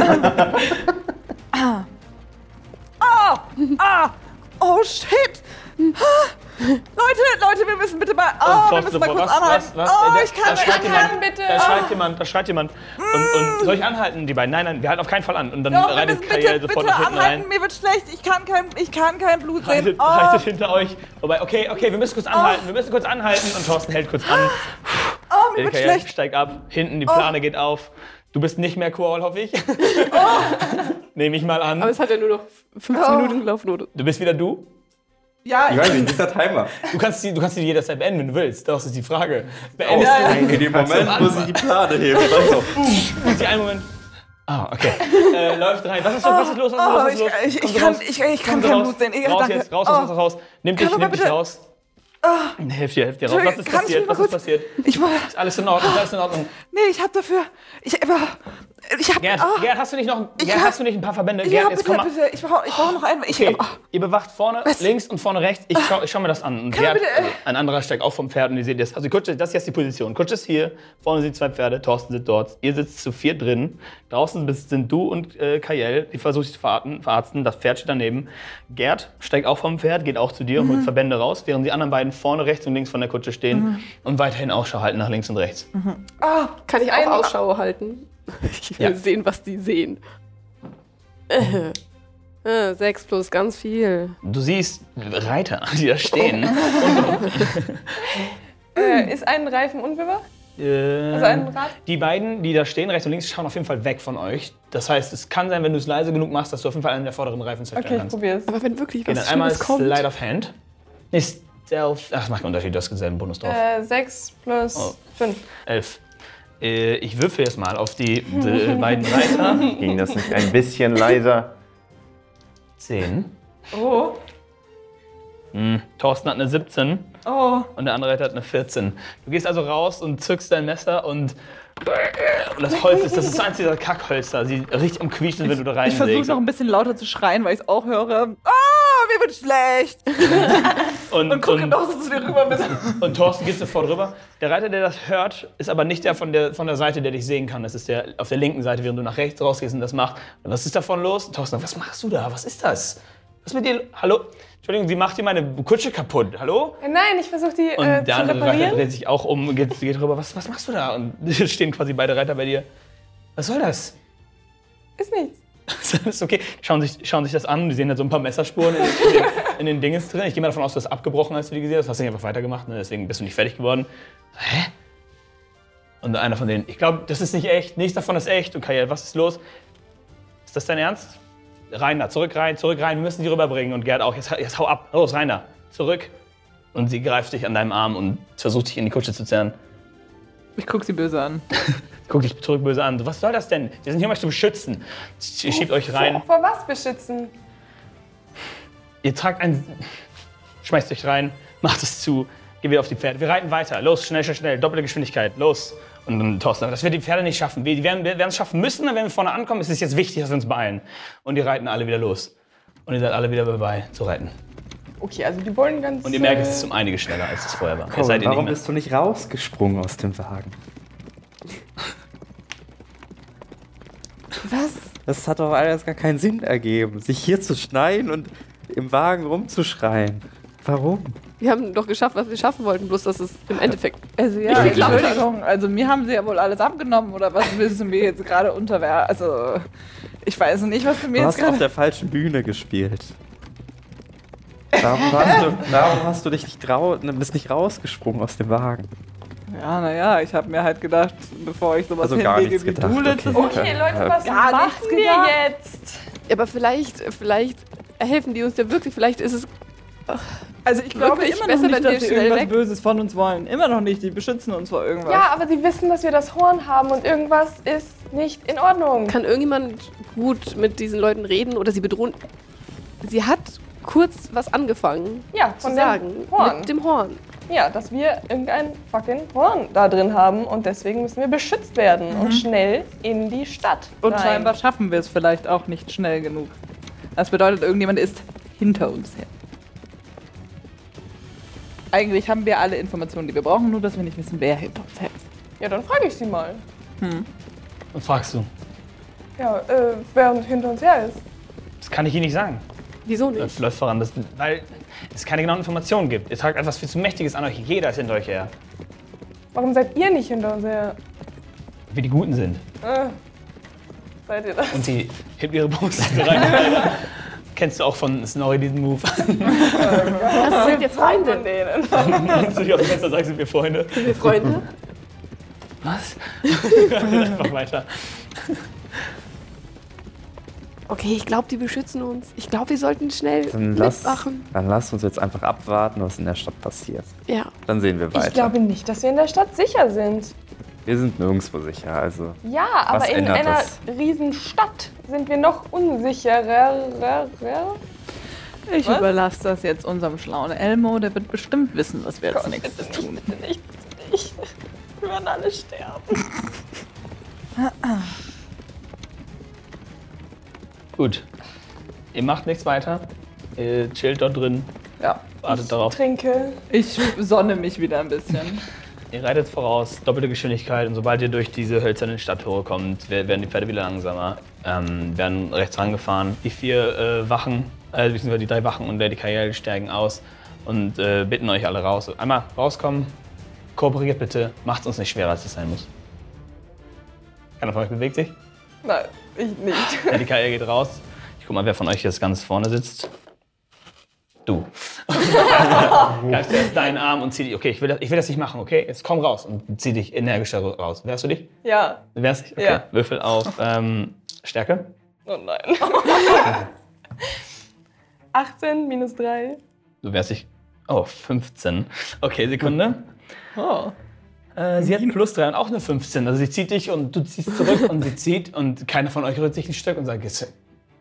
Oh shit! Leute, Leute, wir müssen bitte mal. Oh, wir Thorsten, müssen mal sofort, kurz was, anhalten. was, was? Oh, Da- ich kann da nicht. schreit jemand, bitte. Da schreit jemand, da schreit jemand. Und, und soll ich anhalten, die beiden? Nein, nein, wir halten auf keinen Fall an. Und dann Doch, wir reitet müssen Kayel bitte, sofort bitte nach hinten anhalten. rein. Mir wird schlecht. Ich kann kein, ich kann kein Blut sehen. Reitet, Oh. reitet hinter euch. Wobei, okay, okay, wir müssen kurz anhalten. Wir müssen kurz anhalten. Und Thorsten hält kurz an. Oh, mir Lady wird Kayel schlecht. steigt ab. Hinten, die Plane geht auf. Du bist nicht mehr Qual, hoffe ich. Nehme ich mal an. Aber es hat ja nur noch fünfzehn Oh. Minuten gelaufen, oder? Du bist wieder du? Ja, Ich weiß nicht, dieser Timer. Du kannst die, du kannst die jederzeit beenden, wenn du willst. Das ist die Frage. Beendest Ja, ja. In dem Moment muss ich die Plane heben. Dann so. du sie einen Moment? Ah, okay. Äh, läuft rein. Was ist, was ist los? Was ist Oh, los? Was ist ich, los? ich, Kommen ich, Sie kann, raus. ich, ich kann Kommen Sie kein raus. Blut sehen. Ich, Raus danke. jetzt, raus, Oh. raus, raus, raus. Nimm dich, Kann nimm aber dich bitte- raus. Hilf dir, hilf dir raus. Was ist Entschuldigung, kann ich passiert? mal Was ist kurz- passiert? Ich war, Ist alles in Ordnung? Ist alles in Ordnung? nee, ich hab dafür. Ich war. Ich hab, Gerd, oh, Gerd, hast du nicht noch Ich Gerd, hab- hast du nicht ein paar Verbände? ja, Gerd, jetzt bitte, komm mal. bitte. Ich brauche ich brauch noch einen. Ich, Okay, oh, ihr bewacht vorne, Was? links und vorne rechts. Ich schau, ich schau mir das an. Und Kann Gerd, bitte, äh, ein anderer steigt auch vom Pferd und ihr seht das. Also die Kutsche, das ist jetzt die Position. Kutsche ist hier, vorne sind zwei Pferde, Thorsten sitzt dort. Ihr sitzt zu vier drin. Draußen bist- sind du und äh, Kajel, die versucht sich zu verarzten, verarzten. Das Pferd steht daneben. Gerd steigt auch vom Pferd, geht auch zu dir und Mhm. holt Verbände raus, während die anderen beiden vorne rechts und links von der Kutsche stehen Mhm. und weiterhin Ausschau halten nach links und rechts. Ah, Kann ich ein- auch Ausschau halten? Ich will Ja. sehen, was die sehen. Äh, äh, sechs plus, ganz viel. Du siehst Reiter, die da stehen. Äh, ist ein Reifen unbewacht? Äh, Also ein Rad? Die beiden, die da stehen, rechts und links, schauen auf jeden Fall weg von euch. Das heißt, es kann sein, wenn du es leise genug machst, dass du auf jeden Fall einen der vorderen Reifen zerstören Okay, ich kannst. probier's. Aber wenn wirklich Okay, was dann einmal Schlimmes kommt. Slide of Hand. Nee, Stealth. Ach, das macht einen Unterschied, du hast denselben Bonus drauf. Äh, sechs plus Oh. fünf. Elf. Äh, ich würfel jetzt mal auf die, die beiden Reiter. Ging das nicht ein bisschen leiser? Zehn. Oh. Hm. Thorsten hat eine siebzehn Oh. und der andere Reiter hat eine vierzehn. Du gehst also raus und zückst dein Messer und, und das Holz ist, das ist eins dieser Kackhölzer. Sie riecht am Quietschen, wenn du da ich versuche reinlegst. noch ein bisschen lauter zu schreien, weil ich es auch höre. Ah, mir wird schlecht. Und, Und gucke und, noch so zu dir rüber. Bitte. und Thorsten geht sofort rüber. Der Reiter, der das hört, ist aber nicht der von der, von der Seite, der dich sehen kann. Das ist der auf der linken Seite, während du nach rechts rausgehst und das macht. Und was ist davon los? Und Thorsten sagt, was machst du da? Was ist das? Was mit dir? Hallo? Entschuldigung, sie macht hier meine Kutsche kaputt. Hallo? Äh, Nein, ich versuche die Und äh, der zu andere Reiter reparieren. dreht sich auch um und geht, geht rüber. Was, was machst du da? Und jetzt stehen quasi beide Reiter bei dir. Was soll das? Ist nichts. ist okay. Schauen sich, schauen sich das an. Die sehen da so ein paar Messerspuren in, in, den, in den Dinges drin. Ich gehe mal davon aus, du hast abgebrochen, als du die gesehen hast. Du hast nicht einfach weitergemacht, ne? Deswegen bist du nicht fertig geworden. Hä? Und einer von denen, ich glaube, das ist nicht echt. Nichts davon ist echt. Und Kajel, was ist los? Ist das dein Ernst? Rein da, zurück rein, zurück rein. Wir müssen die rüberbringen. Und Gerd auch. Jetzt, jetzt hau ab. Los, rein da. Zurück. Und sie greift dich an deinem Arm und versucht dich in die Kutsche zu zerren. Ich gucke sie böse an. Guck dich zurück böse an. Was soll das denn? Wir sind hier, um euch zu beschützen. Ihr schiebt euch rein. Vor, vor was beschützen? Ihr tragt ein. Schmeißt euch rein, macht es zu, geht wieder auf die Pferde. Wir reiten weiter. Los, schnell, schnell, schnell. Doppelte Geschwindigkeit. Los. Und dann Thorsten, das wird die Pferde nicht schaffen. Wir, die werden wir werden es schaffen müssen, wenn wir vorne ankommen. Es ist jetzt wichtig, dass wir uns beeilen. Und die reiten alle wieder los. Und ihr seid alle wieder dabei zu reiten. Okay, also die wollen ganz... Und ihr merkt, äh, es ist um einiges schneller, als es vorher war. Jetzt Corin, seid ihr warum nicht mehr. bist du nicht rausgesprungen aus dem Wagen? Was? Das hat doch alles gar keinen Sinn ergeben, sich hier zu schneien und im Wagen rumzuschreien. Warum? Wir haben doch geschafft, was wir schaffen wollten, bloß dass es im Endeffekt. Also ja, Entschuldigung. Also mir haben sie ja wohl alles abgenommen oder was willst du mir jetzt gerade unterwerfen? Also ich weiß nicht, was du mir Du jetzt hast auf gerade... der falschen Bühne gespielt. Warum hast du, warum hast du dich nicht trau bist nicht rausgesprungen aus dem Wagen? Ja, naja, ich habe mir halt gedacht, bevor ich sowas Also gar hinlege nichts wie gedacht, du okay. letztes Okay, Leute, was Gar machen nichts wir gedacht. jetzt? Aber vielleicht, vielleicht helfen die uns ja wirklich. Vielleicht ist es. Also ich glaube Wirklich immer besser, noch wenn nicht, wir dass sie schnell irgendwas weg- Böses von uns wollen. Immer noch nicht, die beschützen uns vor irgendwas. Ja, aber sie wissen, dass wir das Horn haben und irgendwas ist nicht in Ordnung. Kann irgendjemand gut mit diesen Leuten reden oder sie bedrohen? Sie hat kurz was angefangen Ja, zu von sagen. dem Horn. Mit dem Horn. Ja, dass wir irgendein fucking Horn da drin haben und deswegen müssen wir beschützt werden und schnell in die Stadt Und rein. scheinbar schaffen wir es vielleicht auch nicht schnell genug. Das bedeutet, irgendjemand ist hinter uns her. Eigentlich haben wir alle Informationen, die wir brauchen, nur dass wir nicht wissen, wer hinter uns her ist. Ja, dann frage ich sie mal. Und fragst du. Ja, äh, wer hinter uns her ist. Das kann ich Ihnen nicht sagen. Wieso nicht? Das läuft voran, das, weil es keine genauen Informationen gibt. Ihr tragt etwas viel zu Mächtiges an euch. Jeder ist hinter euch her. Warum seid ihr nicht hinter uns her? Wir die Guten sind. Äh, seid ihr das? Und sie hebt ihre Brust rein. Kennst du auch von Snorri diesen Move? Das sind jetzt Freunde. denen. Kannst du dich aus dem Fenster sagst, sind wir Freunde? Sind wir Freunde? Was? Einfach weiter. Okay, ich glaube, die beschützen uns. Ich glaube, wir sollten schnell Dann lass, mitmachen. dann lass uns jetzt einfach abwarten, was in der Stadt passiert. Ja. Dann sehen wir weiter. Ich glaube nicht, dass wir in der Stadt sicher sind. Wir sind nirgendwo sicher, also. Ja, aber in ändert einer das? riesen Stadt sind wir noch unsicherer. Ich Was? überlasse das jetzt unserem schlauen Elmo, der wird bestimmt wissen, was wir als nächstes tun. Nicht, nicht. Wir werden alle sterben. Gut. Ihr macht nichts weiter. Ihr chillt dort drin. Ja. Wartet Ich darauf. trinke. Ich sonne mich wieder ein bisschen. Ihr reitet voraus, doppelte Geschwindigkeit. Und sobald ihr durch diese hölzernen Stadttore kommt, wer- werden die Pferde wieder langsamer. Ähm, werden rechts rangefahren. Die vier äh, Wachen, äh, beziehungsweise die drei Wachen und Lady Kael steigen aus und äh, bitten euch alle raus. Einmal rauskommen. Kooperiert bitte. Macht's uns nicht schwerer, als es sein muss. Keiner von euch bewegt sich? Nein, ich nicht. Lady Kael geht raus. Ich guck mal, wer von euch jetzt ganz vorne sitzt. Du. Greifst erst deinen Arm und zieh dich. Okay, ich will, das, ich will das nicht machen, okay? Jetzt komm raus und zieh dich energisch raus. Wehrst du dich? Ja. Wehrst dich? Okay. Ja. Würfel auf ähm, Stärke. Oh nein. achtzehn minus drei. Du wehrst dich. Oh, fünfzehn. Okay, Sekunde. Oh. Äh, sie hat plus drei und auch eine fünfzehn. Also sie zieht dich und du ziehst zurück und sie zieht und keiner von euch rührt sich ein Stück und sagt, jetzt.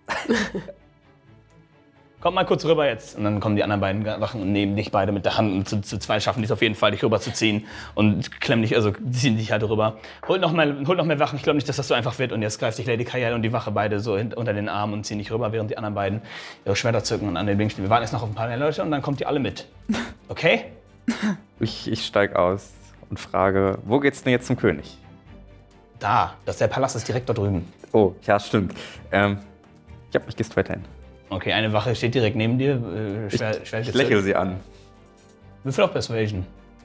Kommt mal kurz rüber jetzt. Und dann kommen die anderen beiden Wachen und nehmen dich beide mit der Hand und zu, zu zwei schaffen die es auf jeden Fall, dich rüber zu ziehen und klemmen dich, also ziehen dich halt rüber. Holt noch mal, holt noch mehr Wachen. Ich glaube nicht, dass das so einfach wird. Und jetzt greift sich Lady Kael und die Wache beide so hint- unter den Arm und ziehen dich rüber, während die anderen beiden ihre Schwerter zücken und an den Wingen stehen. Wir warten jetzt noch auf ein paar mehr Leute und dann kommt ihr alle mit. Okay? Ich, ich steig aus und frage, wo geht's denn jetzt zum König? Da, das der Palast ist direkt dort drüben. Oh, ja, stimmt. Ähm, ja, ich gehe straight hin. Okay, eine Wache steht direkt neben dir. Äh, schwer, Ich, schwer ich lächle sie an. Würfel auf Persuasion.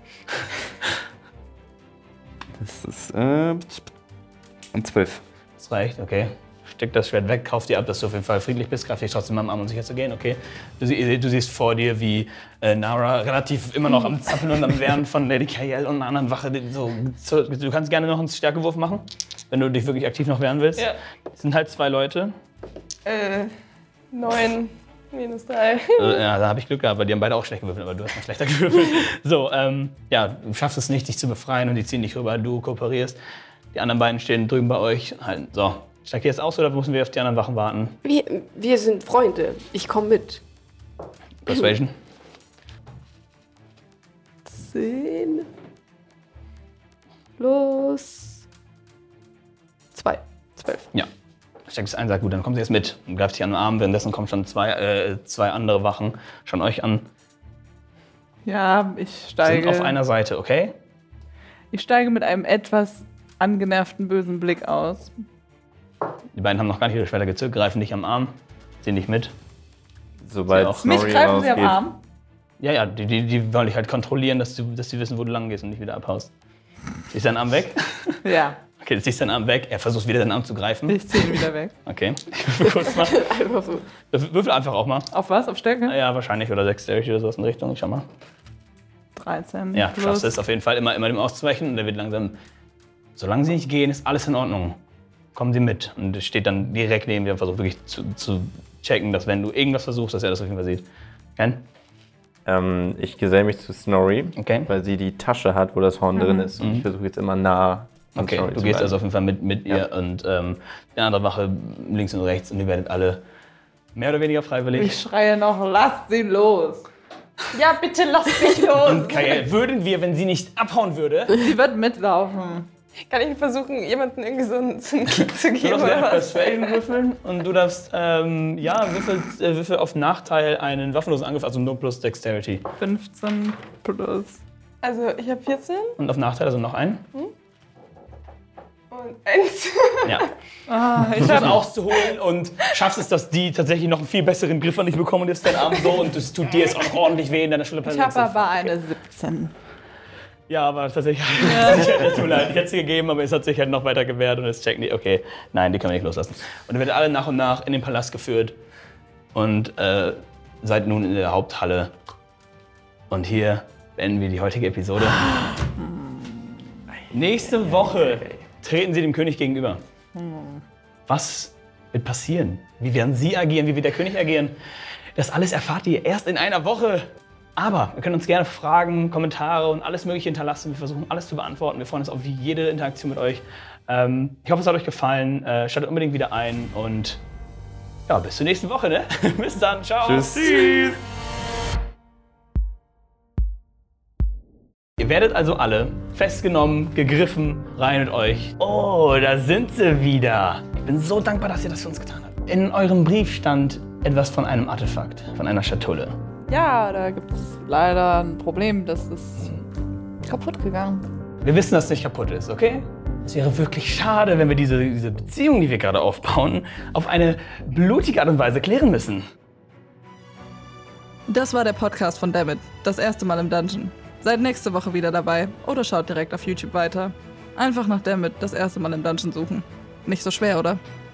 Das ist, äh, um zwölf. Das reicht, okay. Steck das Schwert weg, kauf dir ab, dass du auf jeden Fall friedlich bist, greif dich trotzdem am Arm, um sicher zu gehen, okay. Du, sie- du siehst vor dir, wie äh, Nara relativ immer noch am Zappeln und am Wehren von Lady Kael und einer anderen Wache. Die so, so, du kannst gerne noch einen Stärkewurf machen, wenn du dich wirklich aktiv noch wehren willst. Ja. Es sind halt zwei Leute. Äh, neun minus drei. Äh, ja, da habe ich Glück gehabt, weil die haben beide auch schlecht gewürfelt, aber du hast noch schlechter gewürfelt. So, ähm, ja, du schaffst es nicht, dich zu befreien und die ziehen dich rüber, du kooperierst. Die anderen beiden stehen drüben bei euch. Halt, so, steigt ihr jetzt aus oder müssen wir auf die anderen Wachen warten? Wir, wir sind Freunde. Ich komme mit. Persuasion? Zehn. Plus. Zwei. Zwölf. Ja. Steckt es ein, sagt gut, dann kommt sie jetzt mit und greift sich an den Arm. Währenddessen kommen schon zwei, äh, zwei andere Wachen, schauen euch an. Ja, ich Sind steige. auf einer Seite, okay? Ich steige mit einem etwas angenervten, bösen Blick aus. Die beiden haben noch gar nicht ihre Schwerter gezückt, greifen dich am Arm, ziehen dich mit. Sobald auch. Mich Snorri greifen sie am rausgeht. Arm. Ja, ja, die, die, die wollen dich halt kontrollieren, dass, du, dass die wissen, wo du lang gehst und nicht wieder abhaust. Ziehst deinen Arm weg? Ja, Okay, du ziehst deinen Arm weg. Er versucht wieder deinen Arm zu greifen. ich ziehe ihn wieder weg. Okay, ich würfel kurz mal. Einfach so. Würfel würfel einfach auch mal. Auf was? Auf Stärke? Ja, wahrscheinlich. Oder Dexterity oder sowas in Richtung. Ich schau mal. dreizehn. Ja, du plus. schaffst es auf jeden Fall immer, immer dem auszuweichen. Und der wird langsam. Solange sie nicht gehen, ist alles in Ordnung. Kommen sie mit. Und es steht dann direkt neben dir und versucht wirklich zu, zu checken, dass wenn du irgendwas versuchst, dass er das auf jeden Fall sieht. Ken? Ähm, ich geselle mich zu Snorri, Okay. weil sie die Tasche hat, wo das Horn drin ist. Und ich versuche jetzt immer nah an Okay, Snorri du zu gehst bleiben. also auf jeden Fall mit, mit ihr und ähm, die andere Wache links und rechts und ihr werdet alle mehr oder weniger freiwillig. Ich schreie noch, lasst sie los. Ja, bitte lass mich los. Kael, würden wir, wenn sie nicht abhauen würde, Sie wird mitlaufen. Kann ich versuchen, jemanden irgendwie so einen, so einen Kick zu du geben darfst oder eine was? Persuasion würfeln und du darfst, ähm, ja, würfel, äh, würfel auf Nachteil einen waffenlosen Angriff, also nur plus Dexterity. fünfzehn plus. Also, ich habe vierzehn Und auf Nachteil, also noch einen. und eins. Ja. Ah, ich Du versuchst hab, auszuholen und schaffst es, dass die tatsächlich noch einen viel besseren Griff an dich bekommen und jetzt deinen Arm so und es tut dir jetzt auch noch ordentlich weh in deiner Schulter. ich hab aber eine siebzehn. Ja, aber tatsächlich, es tut mir leid, ich hätte sie gegeben, aber es hat sich halt noch weiter gewehrt und es checkt nicht, okay, nein, die können wir nicht loslassen. Und dann werdet alle nach und nach in den Palast geführt und äh, seid nun in der Haupthalle. Und hier beenden wir die heutige Episode. Nächste Woche treten sie dem König gegenüber. Was wird passieren? Wie werden sie agieren? Wie wird der König agieren? Das alles erfahrt ihr erst in einer Woche. Aber wir können uns gerne Fragen, Kommentare und alles Mögliche hinterlassen. Wir versuchen alles zu beantworten. Wir freuen uns auf jede Interaktion mit euch. Ähm, ich hoffe, es hat euch gefallen. Äh, schaltet unbedingt wieder ein und ja, bis zur nächsten Woche. Ne? Bis dann. Ciao. Tschüss. Tschüss. Ihr werdet also alle festgenommen, gegriffen, rein mit euch. Oh, da sind sie wieder. Ich bin so dankbar, dass ihr das für uns getan habt. In eurem Brief stand etwas von einem Artefakt, von einer Schatulle. Ja, da gibt es leider ein Problem, das ist kaputt gegangen. Wir wissen, dass es nicht kaputt ist, okay? Es wäre wirklich schade, wenn wir diese, diese Beziehung, die wir gerade aufbauen, auf eine blutige Art und Weise klären müssen. Das war der Podcast von Dammit, das erste Mal im Dungeon. Seid nächste Woche wieder dabei oder schaut direkt auf YouTube weiter. Einfach nach Dammit, das erste Mal im Dungeon suchen. Nicht so schwer, oder?